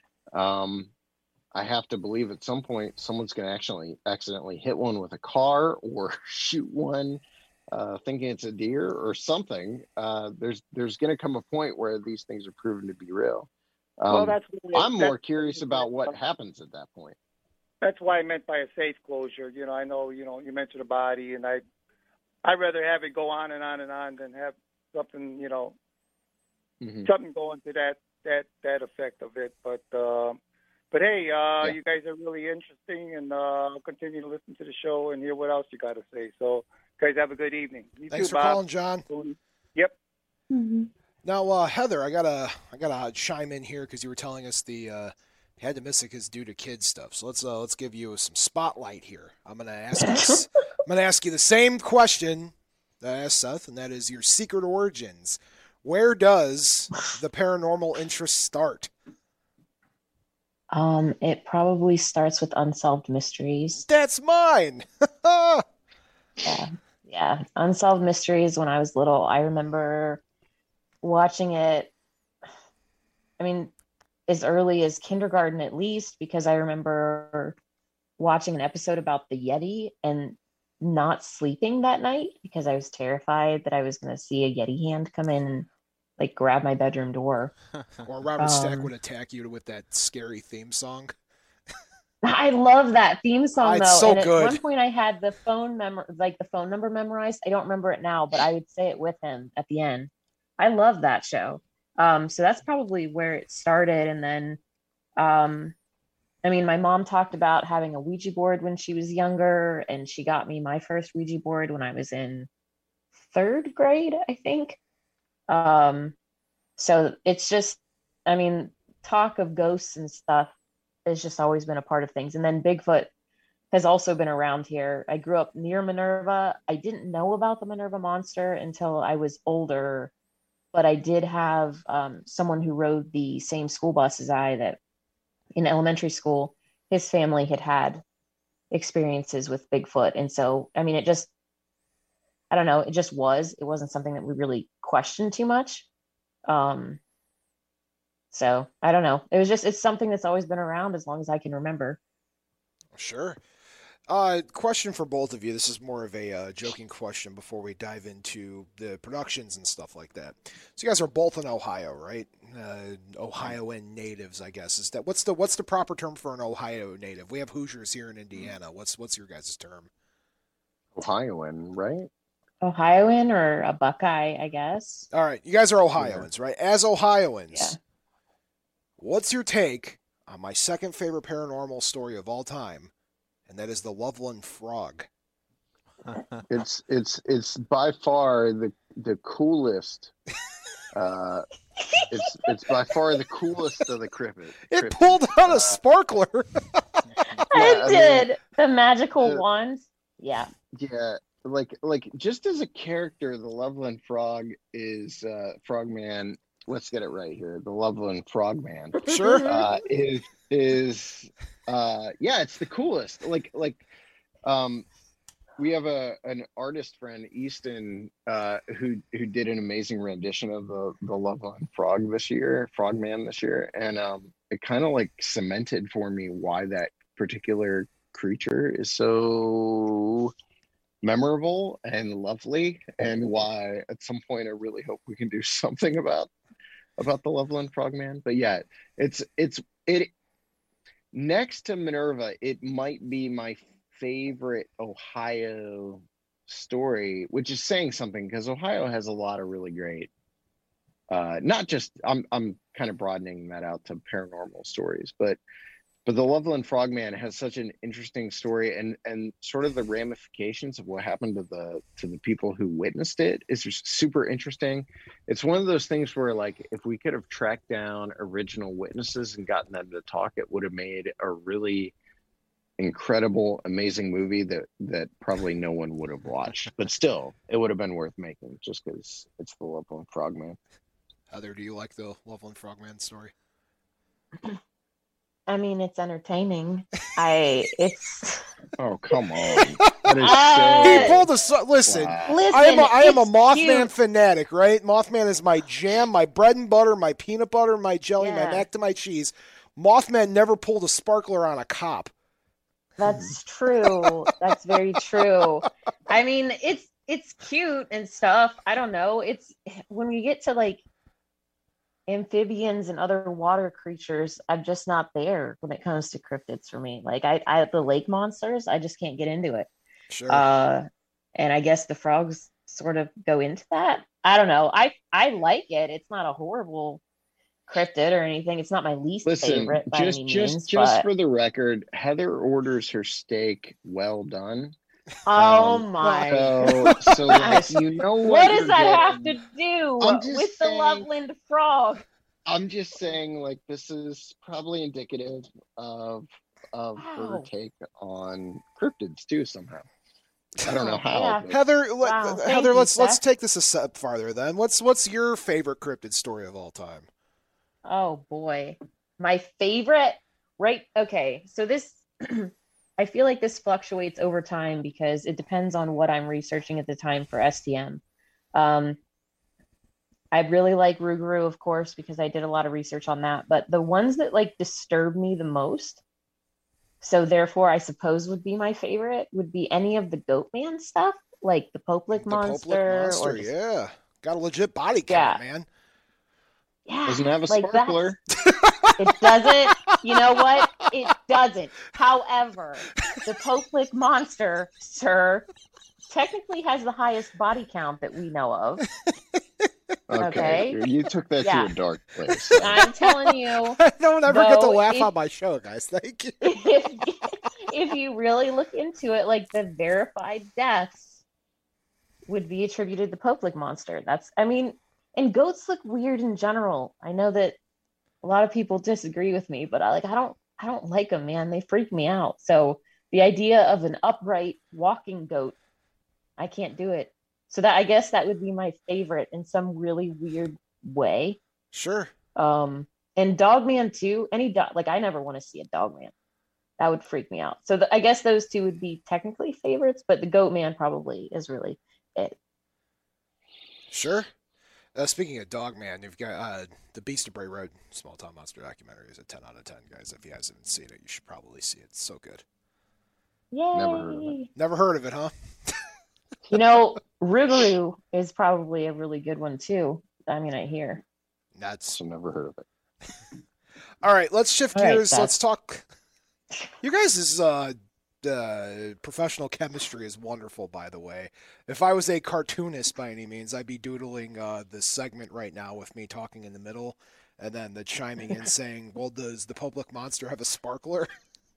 Speaker 5: I have to believe at some point someone's going to actually accidentally hit one with a car or shoot one thinking it's a deer or something. There's going to come a point where these things are proven to be real. I'm more curious about what happens at that point.
Speaker 6: That's why I meant by a safe closure. I know, you mentioned a body, and I'd rather have it go on and on and on than have something, something going to that effect of it. But hey, you guys are really interesting, and I'll continue to listen to the show and hear what else you got to say. So, guys, have a good evening.
Speaker 2: Thanks for calling, John.
Speaker 6: Yep.
Speaker 2: Now, Heather, I gotta chime in here because you were telling us the Had to miss it because due to kid stuff. So let's give you some spotlight here. I'm gonna ask you the same question that I asked Seth, and that is your secret origins. Where does the paranormal interest start?
Speaker 4: It probably starts with Unsolved Mysteries.
Speaker 2: That's mine.
Speaker 4: Yeah. Unsolved Mysteries when I was little. I remember watching it, I mean, as early as kindergarten at least, because I remember watching an episode about the Yeti and not sleeping that night because I was terrified that I was going to see a Yeti hand come in and like grab my bedroom door.
Speaker 2: Or Robert Stack would attack you with that scary theme song.
Speaker 4: I love that theme song
Speaker 2: It's
Speaker 4: though.
Speaker 2: so
Speaker 4: And
Speaker 2: good.
Speaker 4: at one point I had the phone number memorized. I don't remember it now, but I would say it with him at the end. I love that show. So that's probably where it started. And then, I mean, my mom talked about having a Ouija board when she was younger, and she got me my first Ouija board when I was in 3rd grade, I think. So it's just, I mean, talk of ghosts and stuff has just always been a part of things. And then Bigfoot has also been around here. I grew up near Minerva. I didn't know about the Minerva monster until I was older, but I did have someone who rode the same school bus as I that in elementary school, his family had experiences with Bigfoot. And so, I mean, I don't know, it wasn't something that we really questioned too much. So I don't know. It's something that's always been around as long as I can remember.
Speaker 2: Sure. Question for both of you. This is more of a joking question before we dive into the productions and stuff like that. So you guys are both in Ohio, right? Ohioan natives, I guess. Is that what's the proper term for an Ohio native? We have Hoosiers here in Indiana. What's your guys' term?
Speaker 5: Ohioan, right?
Speaker 4: Ohioan or a Buckeye, I guess.
Speaker 2: All right, you guys are Ohioans, right? As Ohioans,
Speaker 4: Yeah.
Speaker 2: what's your take on my second favorite paranormal story of all time, and that is the Loveland Frog?
Speaker 5: It's by far the coolest. It's by far the coolest of the cryptid.
Speaker 2: It pulled out a sparkler.
Speaker 4: It did. The magical wand. Yeah.
Speaker 5: Yeah, like just as a character, the Loveland Frog is Frogman. Let's get it right here. The Loveland Frogman
Speaker 2: Sure.
Speaker 5: is yeah, it's the coolest. We have an artist friend, Easton, who did an amazing rendition of the Loveland Frogman this year, and it kind of like cemented for me why that particular creature is so memorable and lovely, and why at some point I really hope we can do something about the Loveland Frogman. But yeah, it next to Minerva, it might be my favorite Ohio story, which is saying something because Ohio has a lot of really great not just I'm kind of broadening that out to paranormal stories, but the Loveland Frogman has such an interesting story, and sort of the ramifications of what happened to the people who witnessed it is just super interesting. It's one of those things where, like, if we could have tracked down original witnesses and gotten them to talk, it would have made a really incredible, amazing movie that probably no one would have watched. But still, it would have been worth making just because it's the Loveland Frogman.
Speaker 2: Heather, do you like the Loveland Frogman story?
Speaker 4: I mean, it's entertaining. It's
Speaker 5: Oh, come on. That
Speaker 2: He
Speaker 5: is
Speaker 2: pulled a listen.
Speaker 5: Wow.
Speaker 4: listen.
Speaker 2: I am a
Speaker 4: it's
Speaker 2: Mothman
Speaker 4: cute.
Speaker 2: fanatic, right? Mothman is my jam, my bread and butter, my peanut butter, my jelly, my
Speaker 4: Yeah.
Speaker 2: mac to my cheese. Mothman never pulled a sparkler on a cop.
Speaker 4: That's true. That's very true. I mean, it's cute and stuff. I don't know. It's when we get to like amphibians and other water creatures, I'm just not there when it comes to cryptids for me. Like I the lake monsters, I just can't get into it.
Speaker 2: Sure.
Speaker 4: And I guess the frogs sort of go into that. I don't know. I like it. It's not a horrible cryptid or anything. It's not my least favorite by any means.
Speaker 5: Just
Speaker 4: But
Speaker 5: for the record, Heather orders her steak well done.
Speaker 4: oh my!
Speaker 5: So like, you know
Speaker 4: What does
Speaker 5: you're
Speaker 4: that have
Speaker 5: getting.
Speaker 4: to do
Speaker 5: I'm just
Speaker 4: with the
Speaker 5: saying-
Speaker 4: Loveland Frog?
Speaker 5: I'm just saying, like, this is probably indicative of her
Speaker 4: Wow.
Speaker 5: take on cryptids too somehow. I don't know how.
Speaker 4: Yeah.
Speaker 5: but-
Speaker 2: Heather,
Speaker 4: Wow, thank
Speaker 2: Heather,
Speaker 4: you,
Speaker 2: let's
Speaker 4: Seth.
Speaker 2: take this a step farther then. What's your favorite cryptid story of all time?
Speaker 4: Oh boy. My favorite, right? Okay. So this, I feel like this fluctuates over time because it depends on what I'm researching at the time for STM. I really like Rougarou, of course, because I did a lot of research on that. But the ones that like disturb me the most, so therefore I suppose would be my favorite, would be any of the Goatman stuff, like the Poplik
Speaker 2: The
Speaker 4: monster,
Speaker 2: Poplik monster,
Speaker 4: or just,
Speaker 2: yeah. Got a legit body count,
Speaker 4: Yeah.
Speaker 2: man.
Speaker 4: yeah,
Speaker 5: Doesn't have a
Speaker 4: like
Speaker 5: sparkler.
Speaker 4: It doesn't. You know what? It doesn't. However, the Poplik monster, sir, technically has the highest body count that we know of.
Speaker 5: Okay.
Speaker 4: Okay.
Speaker 5: You took that
Speaker 4: Yeah.
Speaker 5: to a dark place.
Speaker 4: I'm telling you,
Speaker 2: I don't ever get to
Speaker 4: Though,
Speaker 2: laugh
Speaker 4: if-
Speaker 2: on my show, guys. Thank you.
Speaker 4: if you really look into it, like the verified deaths would be attributed to Poplik monster. And goats look weird in general. I know that a lot of people disagree with me, but I don't like them, man. They freak me out. So the idea of an upright walking goat, I can't do it. So that, I guess that would be my favorite in some really weird way.
Speaker 2: Sure.
Speaker 4: And Dogman too. Any dog, like I never want to see a Dogman. That would freak me out. So I guess those two would be technically favorites, but the Goatman probably is really it.
Speaker 2: Sure. Speaking of Dogman, you've got the Beast of Bray Road Small Town Monster documentary is a 10 out of 10, guys. If you guys haven't seen it, you should probably see it. It's so good.
Speaker 4: Yay!
Speaker 5: Never heard of it.
Speaker 2: Never heard of it, huh?
Speaker 4: You know, Rougarou is probably a really good one too. I hear.
Speaker 2: That's
Speaker 5: So never heard of it.
Speaker 2: all right. Let's shift
Speaker 4: All right,
Speaker 2: gears.
Speaker 4: Seth.
Speaker 2: Let's talk. You guys' professional chemistry is wonderful, by the way. If I was a cartoonist by any means, I'd be doodling this segment right now with me talking in the middle, and then the chiming in saying, "Well, does the Poplik monster have a sparkler?"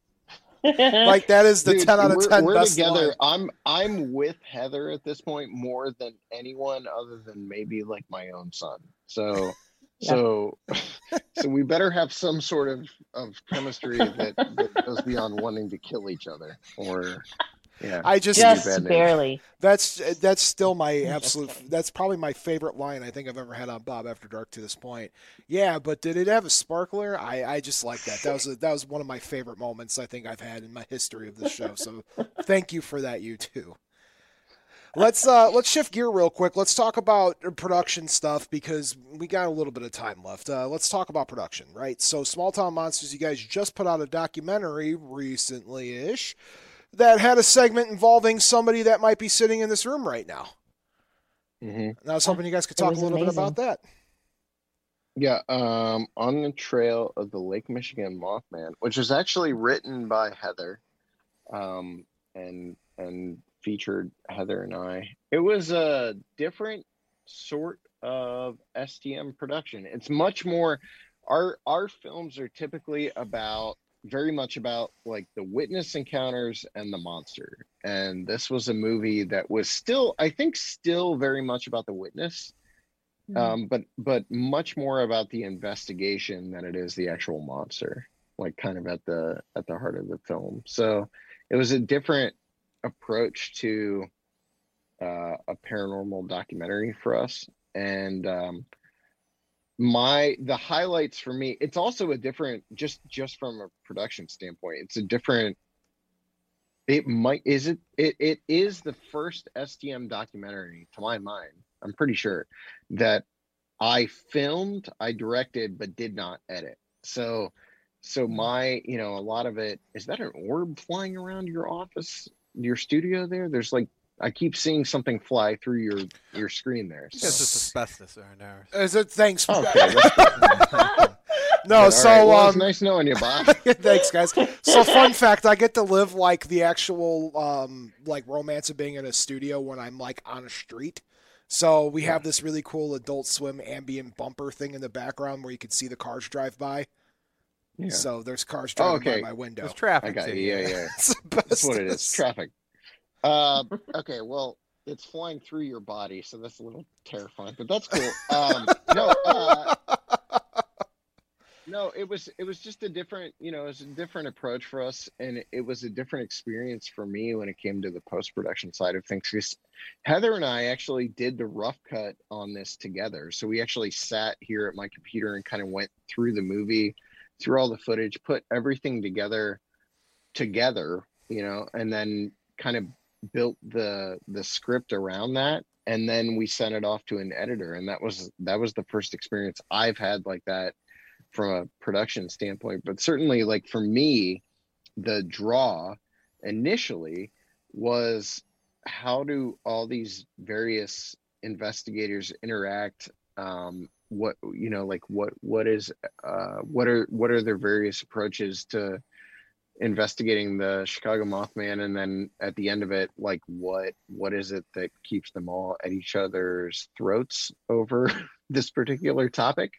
Speaker 2: Like that is the
Speaker 5: Dude,
Speaker 2: 10 out of 10
Speaker 5: we're
Speaker 2: best
Speaker 5: together.
Speaker 2: line.
Speaker 5: I'm with Heather at this point more than anyone other than maybe like my own son. So
Speaker 4: Yeah.
Speaker 5: so we better have some sort of chemistry that goes beyond wanting to kill each other. Or yeah.
Speaker 2: I just
Speaker 5: bad
Speaker 4: Just
Speaker 5: news.
Speaker 4: barely.
Speaker 2: That's still my
Speaker 4: just
Speaker 2: absolute.
Speaker 4: kidding.
Speaker 2: That's probably my favorite line I think I've ever had on Bob After Dark to this point. Yeah, but did it have a sparkler? I just like that. That was one of my favorite moments I think I've had in my history of the show. So thank you for that, you too. Let's shift gear real quick. Let's talk about production stuff because we got a little bit of time left. Let's talk about production, right? So Small Town Monsters, you guys just put out a documentary recently-ish that had a segment involving somebody that might be sitting in this room right now.
Speaker 5: Mhm.
Speaker 2: And I was hoping you guys could
Speaker 4: It
Speaker 2: talk a
Speaker 4: was
Speaker 2: little bit
Speaker 4: amazing.
Speaker 2: about that.
Speaker 5: Yeah, on the trail of the Lake Michigan Mothman, which was actually written by Heather, and featured Heather and I. It was a different sort of STM production. It's much more. Our films are typically very much about like the witness encounters and the monster. And this was a movie that was still very much about the witness. But much more about the investigation than it is the actual monster, like kind of at the heart of the film. So it was a different approach to a paranormal documentary for us. And the highlights for me, it's also a different, just from a production standpoint, it's a different. It is the first STM documentary, to my mind, I'm pretty sure, that I filmed, I directed, but did not edit. So my, a lot of it, is that an orb flying around your office, your studio there? There's like, I keep seeing something fly through your screen there.
Speaker 3: It's
Speaker 5: So.
Speaker 3: just asbestos in there.
Speaker 2: Is it? Thanks.
Speaker 5: Okay, that's good.
Speaker 2: No,
Speaker 5: All
Speaker 2: so
Speaker 5: right, well, it's nice knowing you, Bob.
Speaker 2: thanks, guys. So, fun fact: I get to live like the actual like romance of being in a studio when I'm like on a street. So we have this really cool Adult Swim ambient bumper thing in the background where you can see the cars drive by.
Speaker 5: Yeah.
Speaker 2: So there's cars driving
Speaker 5: okay.
Speaker 2: by my window.
Speaker 3: There's traffic.
Speaker 5: I got you.
Speaker 3: too.
Speaker 5: Yeah.
Speaker 2: It's the best.
Speaker 5: That's what it is. Traffic. Okay, well, it's flying through your body, so that's a little terrifying, but that's cool. No, it was just a different, you know, it was a different approach for us, and it was a different experience for me when it came to the post-production side of things. 'Cause Heather and I actually did the rough cut on this together. So we actually sat here at my computer and kind of went through the movie, through all the footage, put everything together, you know, and then kind of built the script around that. And then we sent it off to an editor, and that was the first experience I've had like that from a production standpoint. But certainly, like for me, the draw initially was, how do all these various investigators interact? What, you know, like what are their various approaches to investigating the Chicago Mothman, and then at the end of it, like what is it that keeps them all at each other's throats over this particular topic?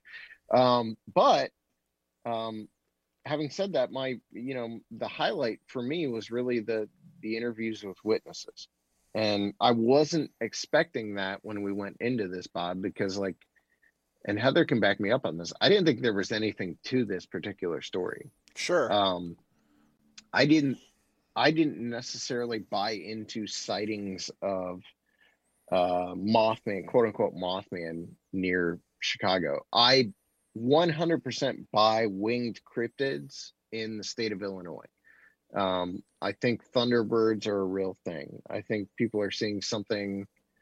Speaker 5: But having said that, the highlight for me was really the interviews with witnesses, and I wasn't expecting that when we went into this, Bob, because and Heather can back me up on this, I didn't think there was anything to this particular story.
Speaker 2: Sure.
Speaker 5: I didn't necessarily buy into sightings of Mothman, quote unquote Mothman, near Chicago. I 100% buy winged cryptids in the state of Illinois. I think Thunderbirds are a real thing. I think people are seeing something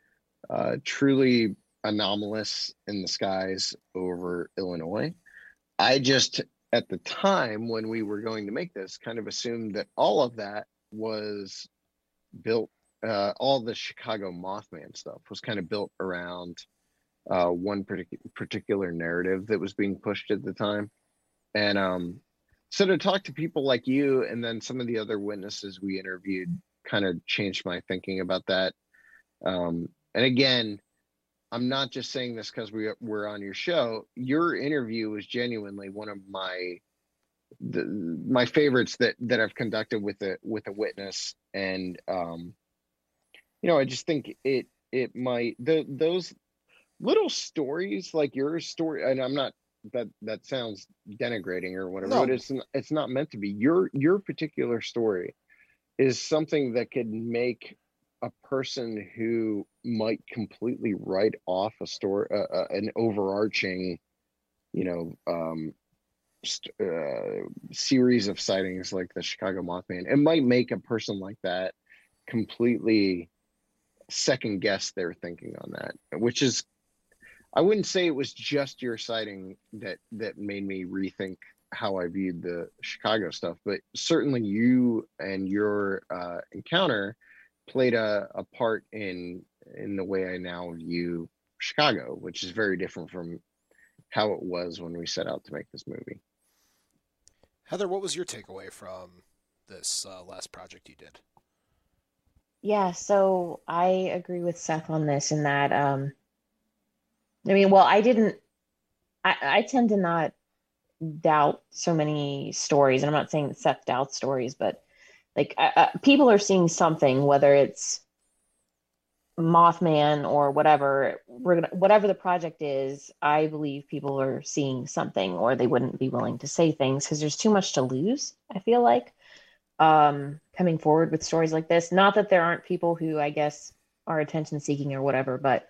Speaker 5: truly anomalous in the skies over Illinois. I just, at the time when we were going to make this, kind of assumed that all of that was built, all the Chicago Mothman stuff was kind of built around one particular narrative that was being pushed at the time. And so to talk to people like you and then some of the other witnesses we interviewed kind of changed my thinking about that. And again, I'm not just saying this because we're on your show. Your interview was genuinely one of my favorites that I've conducted with a witness. And I just think it might, those little stories like your story, and I'm not, that sounds denigrating or whatever,
Speaker 2: No.
Speaker 5: but it's not meant to be. Your particular story is something that could make a person who might completely write off a story, an overarching, series of sightings like the Chicago Mothman. It might make a person like that completely second guess their thinking on that, which is, I wouldn't say it was just your sighting that made me rethink how I viewed the Chicago stuff, but certainly you and your encounter played a part in the way I now view Chicago, which is very different from how it was when we set out to make this movie.
Speaker 2: Heather, what was your takeaway from this last project you did?
Speaker 4: Yeah, so I agree with Seth on this in that, I tend to not doubt so many stories, and I'm not saying that Seth doubts stories, but people are seeing something, whether it's Mothman or whatever. Whatever the project is, I believe people are seeing something, or they wouldn't be willing to say things because there's too much to lose, I feel like, coming forward with stories like this. Not that there aren't people who, I guess, are attention seeking or whatever, but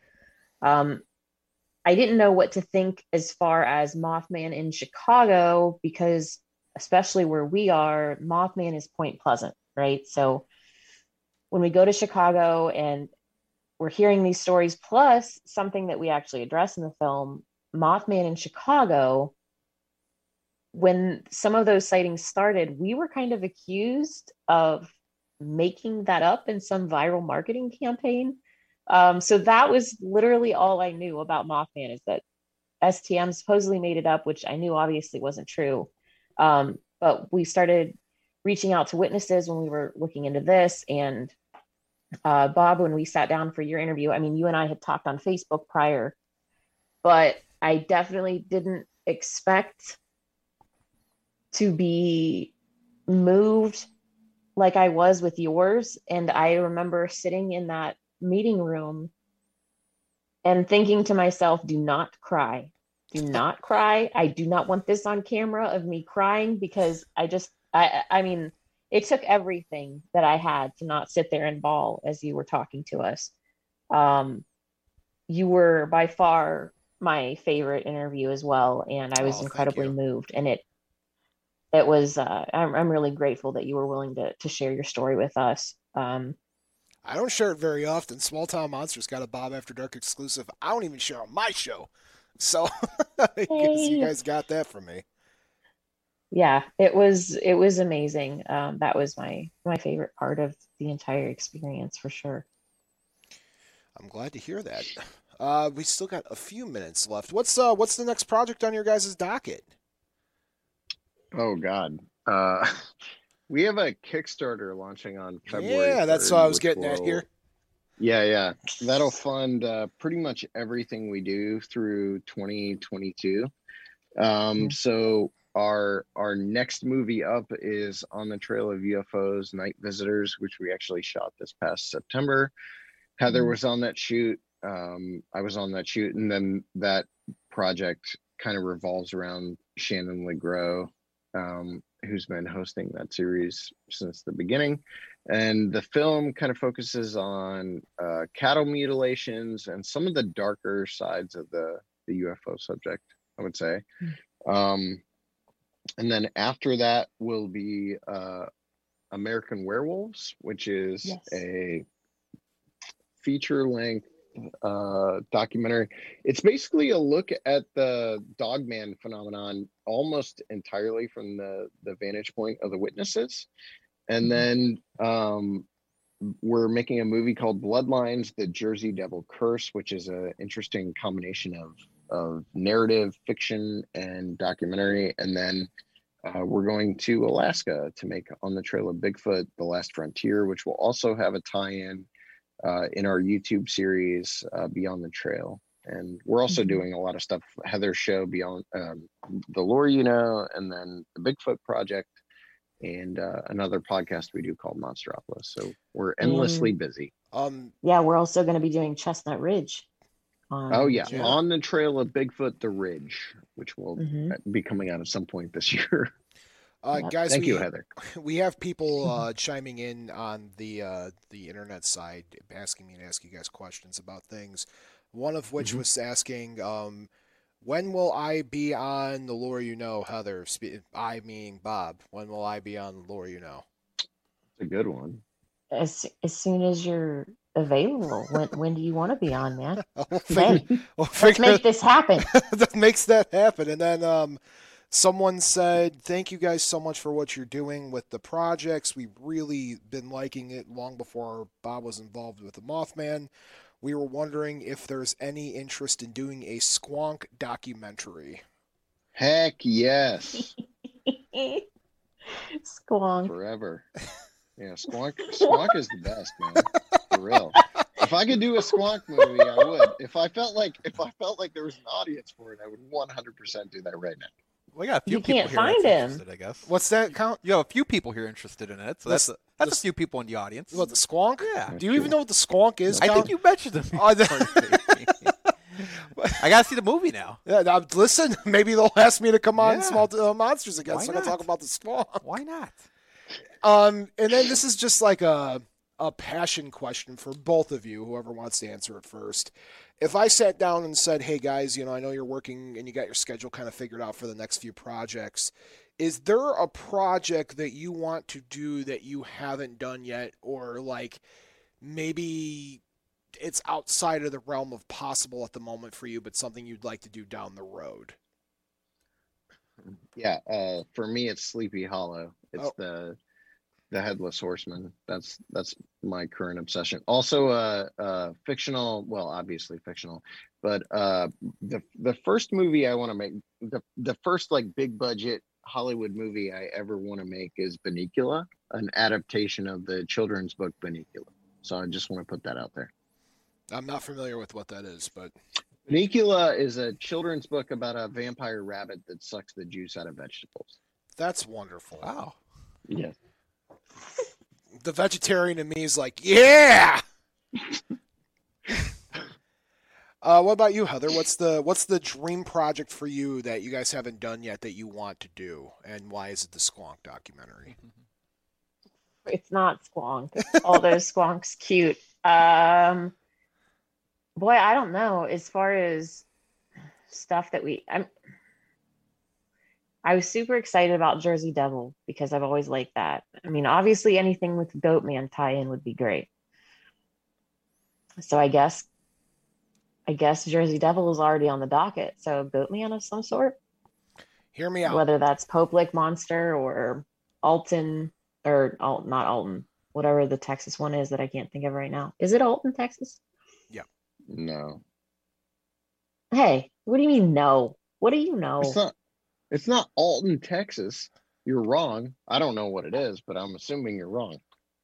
Speaker 4: I didn't know what to think as far as Mothman in Chicago, because especially where we are, Mothman is Point Pleasant, right? So when we go to Chicago and we're hearing these stories, plus something that we actually address in the film, Mothman in Chicago, when some of those sightings started, we were kind of accused of making that up in some viral marketing campaign. So that was literally all I knew about Mothman, is that STM supposedly made it up, which I knew obviously wasn't true. But we started reaching out to witnesses when we were looking into this. And Bob, when we sat down for your interview, I mean, you and I had talked on Facebook prior, but I definitely didn't expect to be moved like I was with yours. And I remember sitting in that meeting room and thinking to myself, do not cry. Do not cry. I do not want this on camera of me crying because I mean, it took everything that I had to not sit there and bawl as you were talking to us. You were by far my favorite interview as well, and I was
Speaker 2: Oh, thank
Speaker 4: incredibly
Speaker 2: you.
Speaker 4: moved. And it was I'm really grateful that you were willing to share your story with us.
Speaker 2: I don't share it very often. Small Town Monsters got a Bob After Dark exclusive. I don't even share on my show. So you guys got that from me.
Speaker 4: Yeah, it was amazing. That was my favorite part of the entire experience for sure.
Speaker 2: I'm glad to hear that. We still got a few minutes left. What's the next project on your guys' docket?
Speaker 5: Oh God. We have a Kickstarter launching on February.
Speaker 2: Yeah, that's
Speaker 5: 3rd,
Speaker 2: what I was
Speaker 5: which
Speaker 2: getting at here.
Speaker 5: Yeah. That'll fund pretty much everything we do through 2022. So our next movie up is On the Trail of UFOs, Night Visitors, which we actually shot this past September. Heather was on that shoot. I was on that shoot, and then that project kind of revolves around Shannon LeGros, who's been hosting that series since the beginning. And the film kind of focuses on cattle mutilations and some of the darker sides of the UFO subject, I would say. And then after that will be American Werewolves, which is a feature-length documentary. It's basically a look at the Dogman phenomenon almost entirely from the vantage point of the witnesses. And then we're making a movie called Bloodlines, The Jersey Devil Curse, which is an interesting combination of narrative, fiction, and documentary. And then we're going to Alaska to make On the Trail of Bigfoot, The Last Frontier, which will also have a tie-in in our YouTube series, Beyond the Trail. And we're also doing a lot of stuff, Heather's show, Beyond the Lore You Know, and then the Bigfoot Project, and another podcast we do called Monstropolis. So we're endlessly busy.
Speaker 4: Yeah, we're also going to be doing Chestnut Ridge.
Speaker 5: On the Trail of Bigfoot, The Ridge, which will be coming out at some point this year.
Speaker 2: Guys,
Speaker 5: thank you, Heather.
Speaker 2: We have people chiming in on the internet side, asking me to ask you guys questions about things. One of which was asking, when will I be on The Lore You Know, Heather? I meaning Bob. When will I be on The Lore You Know?
Speaker 5: It's a good one.
Speaker 4: As soon as you're available. When do you want to be on, man?
Speaker 2: Let's
Speaker 4: make this happen.
Speaker 2: That makes that happen. And then someone said, thank you guys so much for what you're doing with the projects. We've really been liking it long before Bob was involved with the Mothman. We were wondering if there's any interest in doing a Squonk documentary.
Speaker 5: Heck yes.
Speaker 4: Squonk.
Speaker 5: Forever. Yeah, Squonk is the best, man. For real. If I could do a Squonk movie, I would. If I felt like there was an audience for it, I would 100% do that right now.
Speaker 3: We got a few
Speaker 4: you
Speaker 3: people
Speaker 4: can't
Speaker 3: here
Speaker 4: find him.
Speaker 3: interested, I guess.
Speaker 2: What's that count?
Speaker 3: You have a few people here interested in it, so that's a few people in the audience.
Speaker 2: What, the Squonk?
Speaker 3: Yeah.
Speaker 2: Do you even know what the Squonk is?
Speaker 3: I think you mentioned them. I gotta see the movie now.
Speaker 2: Yeah, now, listen, maybe they'll ask me to come on Small Monsters again, so I can talk about the Squonk.
Speaker 3: Why not?
Speaker 2: And then this is just like a passion question for both of you, whoever wants to answer it first. If I sat down and said, hey guys, I know you're working and you got your schedule kind of figured out for the next few projects, is there a project that you want to do that you haven't done yet, or like maybe it's outside of the realm of possible at the moment for you, but something you'd like to do down the road?
Speaker 5: Yeah, for me it's Sleepy Hollow. It's the Headless Horseman. That's my current obsession. Also fictional, well, obviously fictional, but the first movie I want to make, the first like big budget Hollywood movie I ever want to make is Bunnicula, an adaptation of the children's book Bunnicula. So I just want to put that out there.
Speaker 2: I'm not familiar with what that is, but
Speaker 5: Bunnicula is a children's book about a vampire rabbit that sucks the juice out of vegetables.
Speaker 2: That's wonderful.
Speaker 3: Wow.
Speaker 5: Yes.
Speaker 2: The vegetarian in me is like, yeah. What about you, Heather? What's the dream project for you that you guys haven't done yet that you want to do, and why is it the Squonk documentary?
Speaker 4: It's not Squonk, although Squonk's cute. Boy, I don't know. As far as stuff that I was super excited about Jersey Devil because I've always liked that. I mean, obviously anything with Goatman tie-in would be great. So I guess Jersey Devil is already on the docket. So Goatman of some sort.
Speaker 2: Hear me out.
Speaker 4: Whether that's Pope Lake Monster or Alton not Alton, whatever the Texas one is that I can't think of right now. Is it Alton, Texas?
Speaker 2: Yeah.
Speaker 5: No.
Speaker 4: Hey, what do you mean no? What do you know?
Speaker 5: It's not Alton, Texas. You're wrong. I don't know what it is, but I'm assuming you're wrong.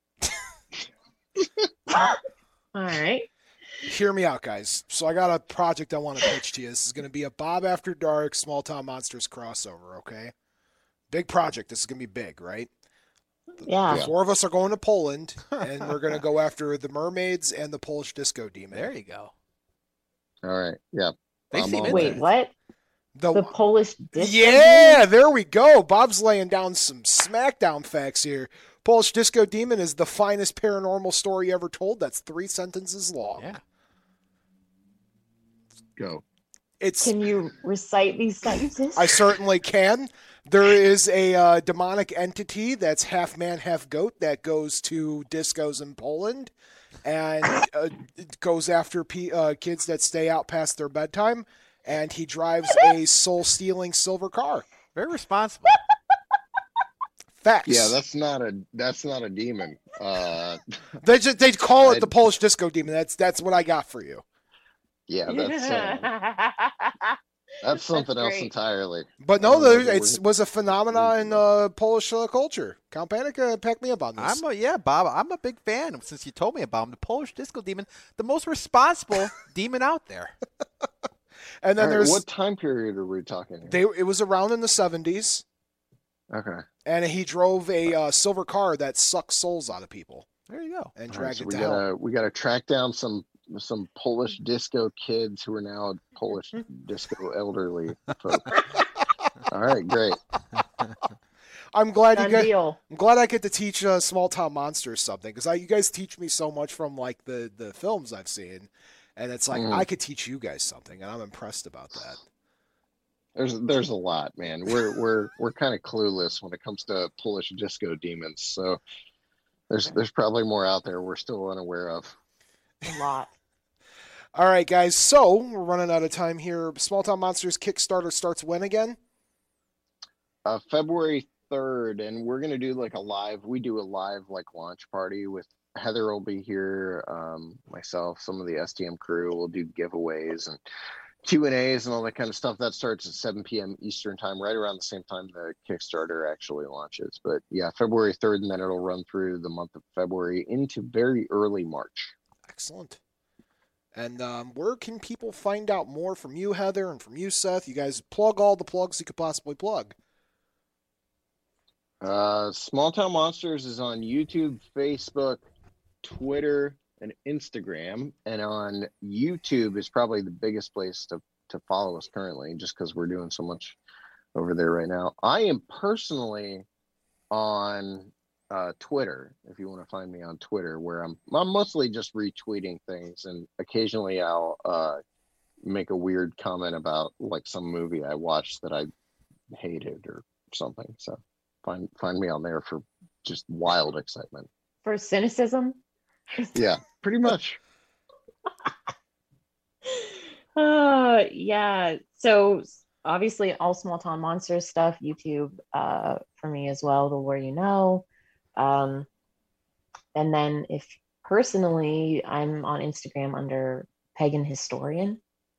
Speaker 4: All right.
Speaker 2: Hear me out, guys. So I got a project I want to pitch to you. This is going to be a Bob After Dark Small Town Monsters crossover, okay? Big project. This is going to be big, right?
Speaker 4: Yeah.
Speaker 2: The four of us are going to Poland, and we're going to go after the mermaids and the Polish disco demon.
Speaker 3: There you go.
Speaker 5: All right. Yeah.
Speaker 3: They seem
Speaker 5: on
Speaker 4: Wait,
Speaker 5: that.
Speaker 4: what? The Polish disco
Speaker 2: Yeah, there we go. Bob's laying down some SmackDown facts here. Polish Disco Demon is the finest paranormal story ever told. That's 3 sentences long.
Speaker 3: Yeah.
Speaker 5: Go.
Speaker 4: Can you recite these sentences?
Speaker 2: I certainly can. There is a demonic entity that's half man, half goat that goes to discos in Poland and it goes after kids that stay out past their bedtime, and he drives a soul-stealing silver car.
Speaker 3: Very responsible.
Speaker 2: Facts.
Speaker 5: Yeah, that's not a demon.
Speaker 2: They call it the Polish Disco Demon. That's what I got for you.
Speaker 5: Yeah, that's something else
Speaker 4: great.
Speaker 5: entirely.
Speaker 2: But no, it was a phenomenon in Polish culture. Count Panic, pack me up on this.
Speaker 3: Bob. I'm a big fan. Since you told me about him, the Polish Disco Demon, the most responsible demon out there.
Speaker 2: And then there's
Speaker 5: what time period are we talking here?
Speaker 2: It was around in the 70s,
Speaker 5: Okay.
Speaker 2: and he drove a silver car that sucks souls out of people
Speaker 3: There you go.
Speaker 2: and
Speaker 5: All right,
Speaker 2: dragged
Speaker 5: so
Speaker 2: it to hell.
Speaker 5: we gotta track down some Polish disco kids who are now Polish disco elderly folk. All right, great.
Speaker 2: I'm glad
Speaker 4: Done
Speaker 2: you guys.
Speaker 4: deal.
Speaker 2: I'm glad I get to teach Small Town Monsters something, because you guys teach me so much from like the films I've seen, and it's like I could teach you guys something, and I'm impressed about that.
Speaker 5: There's a lot, man. We're kind of clueless when it comes to Polish disco demons. So there's probably more out there we're still unaware of.
Speaker 4: A lot.
Speaker 2: All right, guys. So we're running out of time here. Small Town Monsters Kickstarter starts when again?
Speaker 5: February 3rd, and we're gonna do like we do a live like launch party with Heather will be here, myself, some of the STM crew. We'll do giveaways and Q&As and all that kind of stuff. That starts at 7 p.m. Eastern time, right around the same time the Kickstarter actually launches. But yeah, February 3rd, and then it'll run through the month of February into very early March.
Speaker 2: Excellent. And where can people find out more from you, Heather, and from you, Seth? You guys plug all the plugs you could possibly plug.
Speaker 5: Small Town Monsters is on YouTube, Facebook, Twitter, and Instagram. And on YouTube is probably the biggest place to follow us currently, just because we're doing so much over there right now. I am personally on Twitter, if you want to find me on Twitter, where I'm mostly just retweeting things, and occasionally I'll make a weird comment about like some movie I watched that I hated or something. So find me on there for just wild excitement.
Speaker 4: For cynicism?
Speaker 5: Yeah, pretty much.
Speaker 4: Yeah. So obviously all Small Town Monsters stuff, YouTube for me as well, the War You Know. And then if personally, I'm on Instagram under Pagan Historian.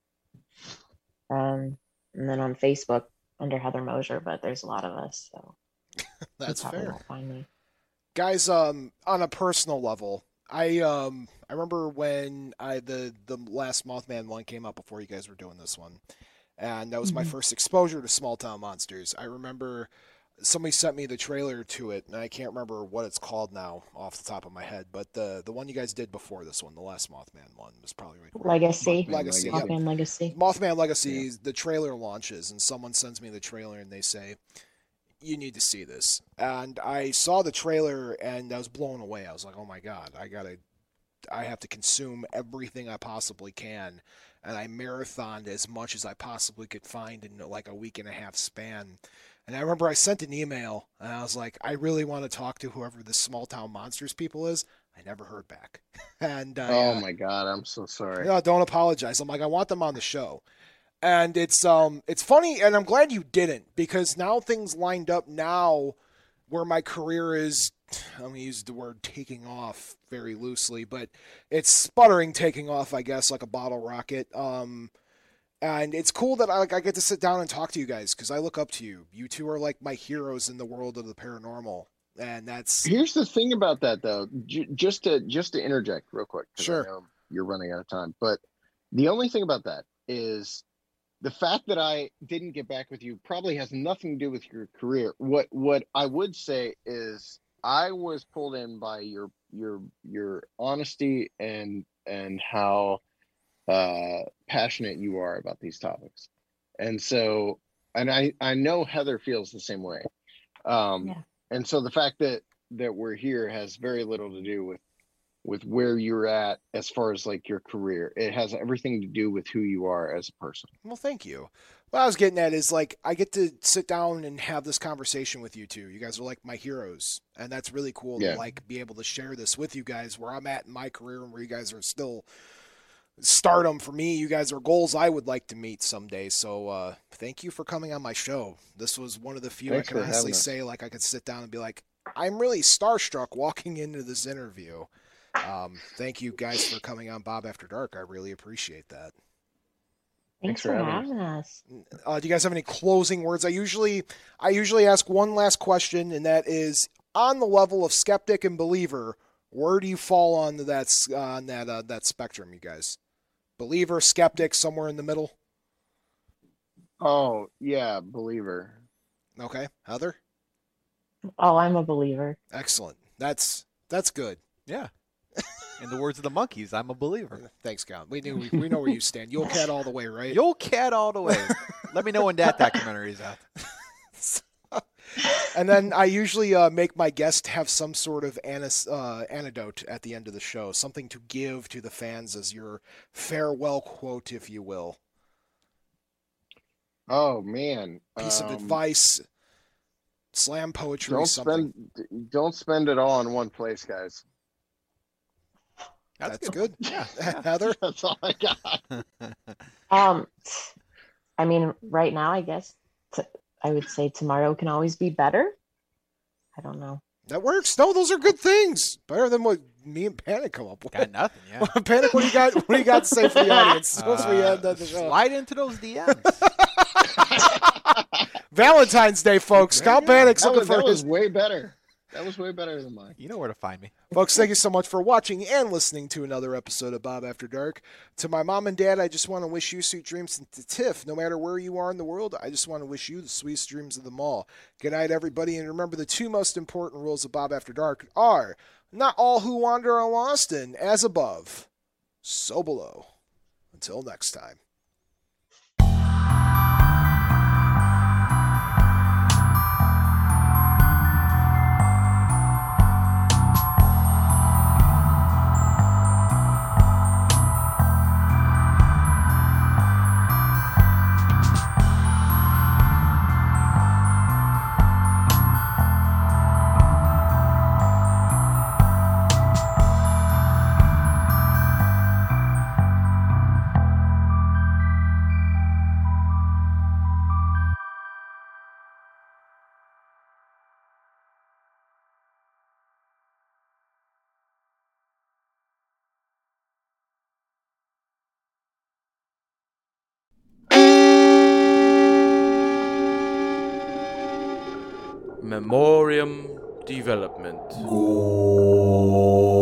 Speaker 4: And then on Facebook under Heather Mosier, but there's a lot of us, so
Speaker 2: That's
Speaker 4: you probably
Speaker 2: fair.
Speaker 4: won't find me.
Speaker 2: Guys, on a personal level, I remember when the last Mothman one came out before you guys were doing this one, and that was my first exposure to Small Town Monsters. I remember somebody sent me the trailer to it, and I can't remember what it's called now off the top of my head. But the one you guys did before this one, the last Mothman one, was probably right.
Speaker 4: Legacy.
Speaker 2: Legacy.
Speaker 5: Mothman
Speaker 2: Yep.
Speaker 4: Mothman Legacy.
Speaker 2: Mothman Legacy. The trailer launches, and someone sends me the trailer, and they say, "You need to see this." And I saw the trailer, and I was blown away. I was like, "Oh my god, I have to consume everything I possibly can." And I marathoned as much as I possibly could find in like a week and a half span. And I remember I sent an email, and I was like, I really want to talk to whoever this Small Town Monsters people is. I never heard back. And
Speaker 5: Oh my God, I'm so sorry.
Speaker 2: no, don't apologize. I'm like, I want them on the show. And it's funny, and I'm glad you didn't, because now things lined up now where my career is, I'm going to use the word taking off very loosely, but it's sputtering taking off, I guess, like a bottle rocket. And it's cool that I get to sit down and talk to you guys, because I look up to you. You two are like my heroes in the world of the paranormal, and that's...
Speaker 5: Here's the thing about that, though. Just to interject real quick. 'Cause
Speaker 2: Sure.
Speaker 5: I know you're running out of time, but the only thing about that is the fact that I didn't get back with you probably has nothing to do with your career. What I would say is I was pulled in by your honesty and how passionate you are about these topics. And so, and I know Heather feels the same way.
Speaker 4: Yeah.
Speaker 5: And so the fact that we're here has very little to do with where you're at as far as like your career. It has everything to do with who you are as a person.
Speaker 2: Well, thank you. What I was getting at is, like, I get to sit down and have this conversation with you two. You guys are like my heroes, and that's really cool
Speaker 5: Yeah.
Speaker 2: to like be able to share this with you guys where I'm at in my career and where you guys are still stardom for me. You guys are goals I would like to meet someday. So thank you for coming on my show. This was one of the few
Speaker 5: Thanks
Speaker 2: I can
Speaker 5: for
Speaker 2: honestly
Speaker 5: having us.
Speaker 2: say, like, I could sit down and be like, I'm really starstruck walking into this interview. Thank you guys for coming on Bob After Dark. I really appreciate that.
Speaker 4: Thanks
Speaker 5: for
Speaker 4: for
Speaker 5: having
Speaker 4: having us.
Speaker 2: Do you guys have any closing words? I usually ask one last question, and that is, on the level of skeptic and believer, where do you fall on that spectrum, you guys? Believer, skeptic, somewhere in the middle?
Speaker 5: Oh yeah, believer.
Speaker 2: Okay, Heather?
Speaker 4: Oh, I'm a believer.
Speaker 2: Excellent. That's good.
Speaker 3: Yeah. In the words of the Monkees, I'm a believer.
Speaker 2: Thanks, Count. We know where you stand. You'll cat all the way, right?
Speaker 3: Yo cat all the way. Let me know when that documentary is out.
Speaker 2: And then I usually make my guest have some sort of anecdote at the end of the show, something to give to the fans as your farewell quote, if you will.
Speaker 5: Oh man.
Speaker 2: Piece of advice, slam poetry, something.
Speaker 5: Don't spend it all in one place, guys.
Speaker 2: That's good.
Speaker 3: Yeah.
Speaker 2: Heather?
Speaker 5: That's all I got.
Speaker 4: I mean, right now, I guess I would say tomorrow can always be better. I don't know.
Speaker 2: That works. No, those are good things. Better than what me and Panic come up with.
Speaker 3: Got nothing, yeah.
Speaker 2: Panic, what do you got? What do you got to say for the audience? Once we end the show.
Speaker 3: Slide into those DMs.
Speaker 2: Valentine's Day, folks. Count Panic's looking for
Speaker 5: that
Speaker 2: his.
Speaker 5: was way better. That was way better than mine.
Speaker 3: You know where to find me.
Speaker 2: Folks, thank you so much for watching and listening to another episode of Bob After Dark. To my mom and dad, I just want to wish you sweet dreams. And to Tiff, no matter where you are in the world, I just want to wish you the sweetest dreams of them all. Good night, everybody. And remember, the two most important rules of Bob After Dark are not all who wander are lost, and as above, so below. Until next time.
Speaker 7: Memoriam Development.
Speaker 1: Goal.